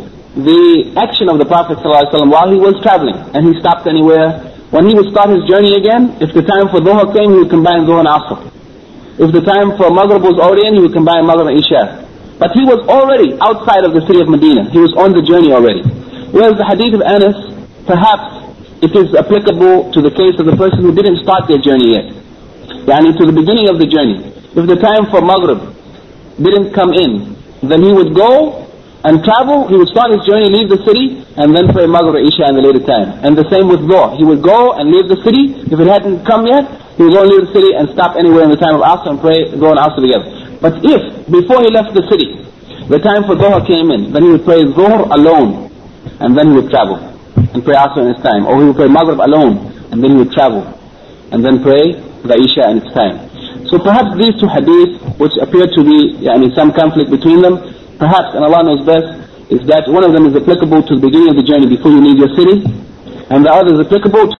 the action of the Prophet ﷺ while he was traveling and he stopped anywhere. When he would start his journey again, if the time for Dhuhr came, he would combine Dhuhr and Asr. If the time for Maghrib was already in, he would combine Maghrib and Isha. But he was already outside of the city of Medina. He was on the journey already. Whereas the hadith of Anas, perhaps it is applicable to the case of the person who didn't start their journey yet. Yani to the beginning of the journey. If the time for Maghrib didn't come in, then he would go and travel, he would start his journey, leave the city, and then pray Maghrib or Isha in the later time. And the same with Dhuhr. He would go and leave the city. If it hadn't come yet, he would go and leave the city and stop anywhere in the time of Asr and pray Dhuhr and Asr together. But if, before he left the city, the time for Dhuhr came in, then he would pray Dhuhr alone, and then he would travel and pray Asr in its time. Or he would pray Maghrib alone, and then he would travel, and then pray the Isha in its time. So perhaps these two hadiths, which appear to be yani, some conflict between them, perhaps, and Allah knows best, is that one of them is applicable to the beginning of the journey before you leave your city, and the other is applicable to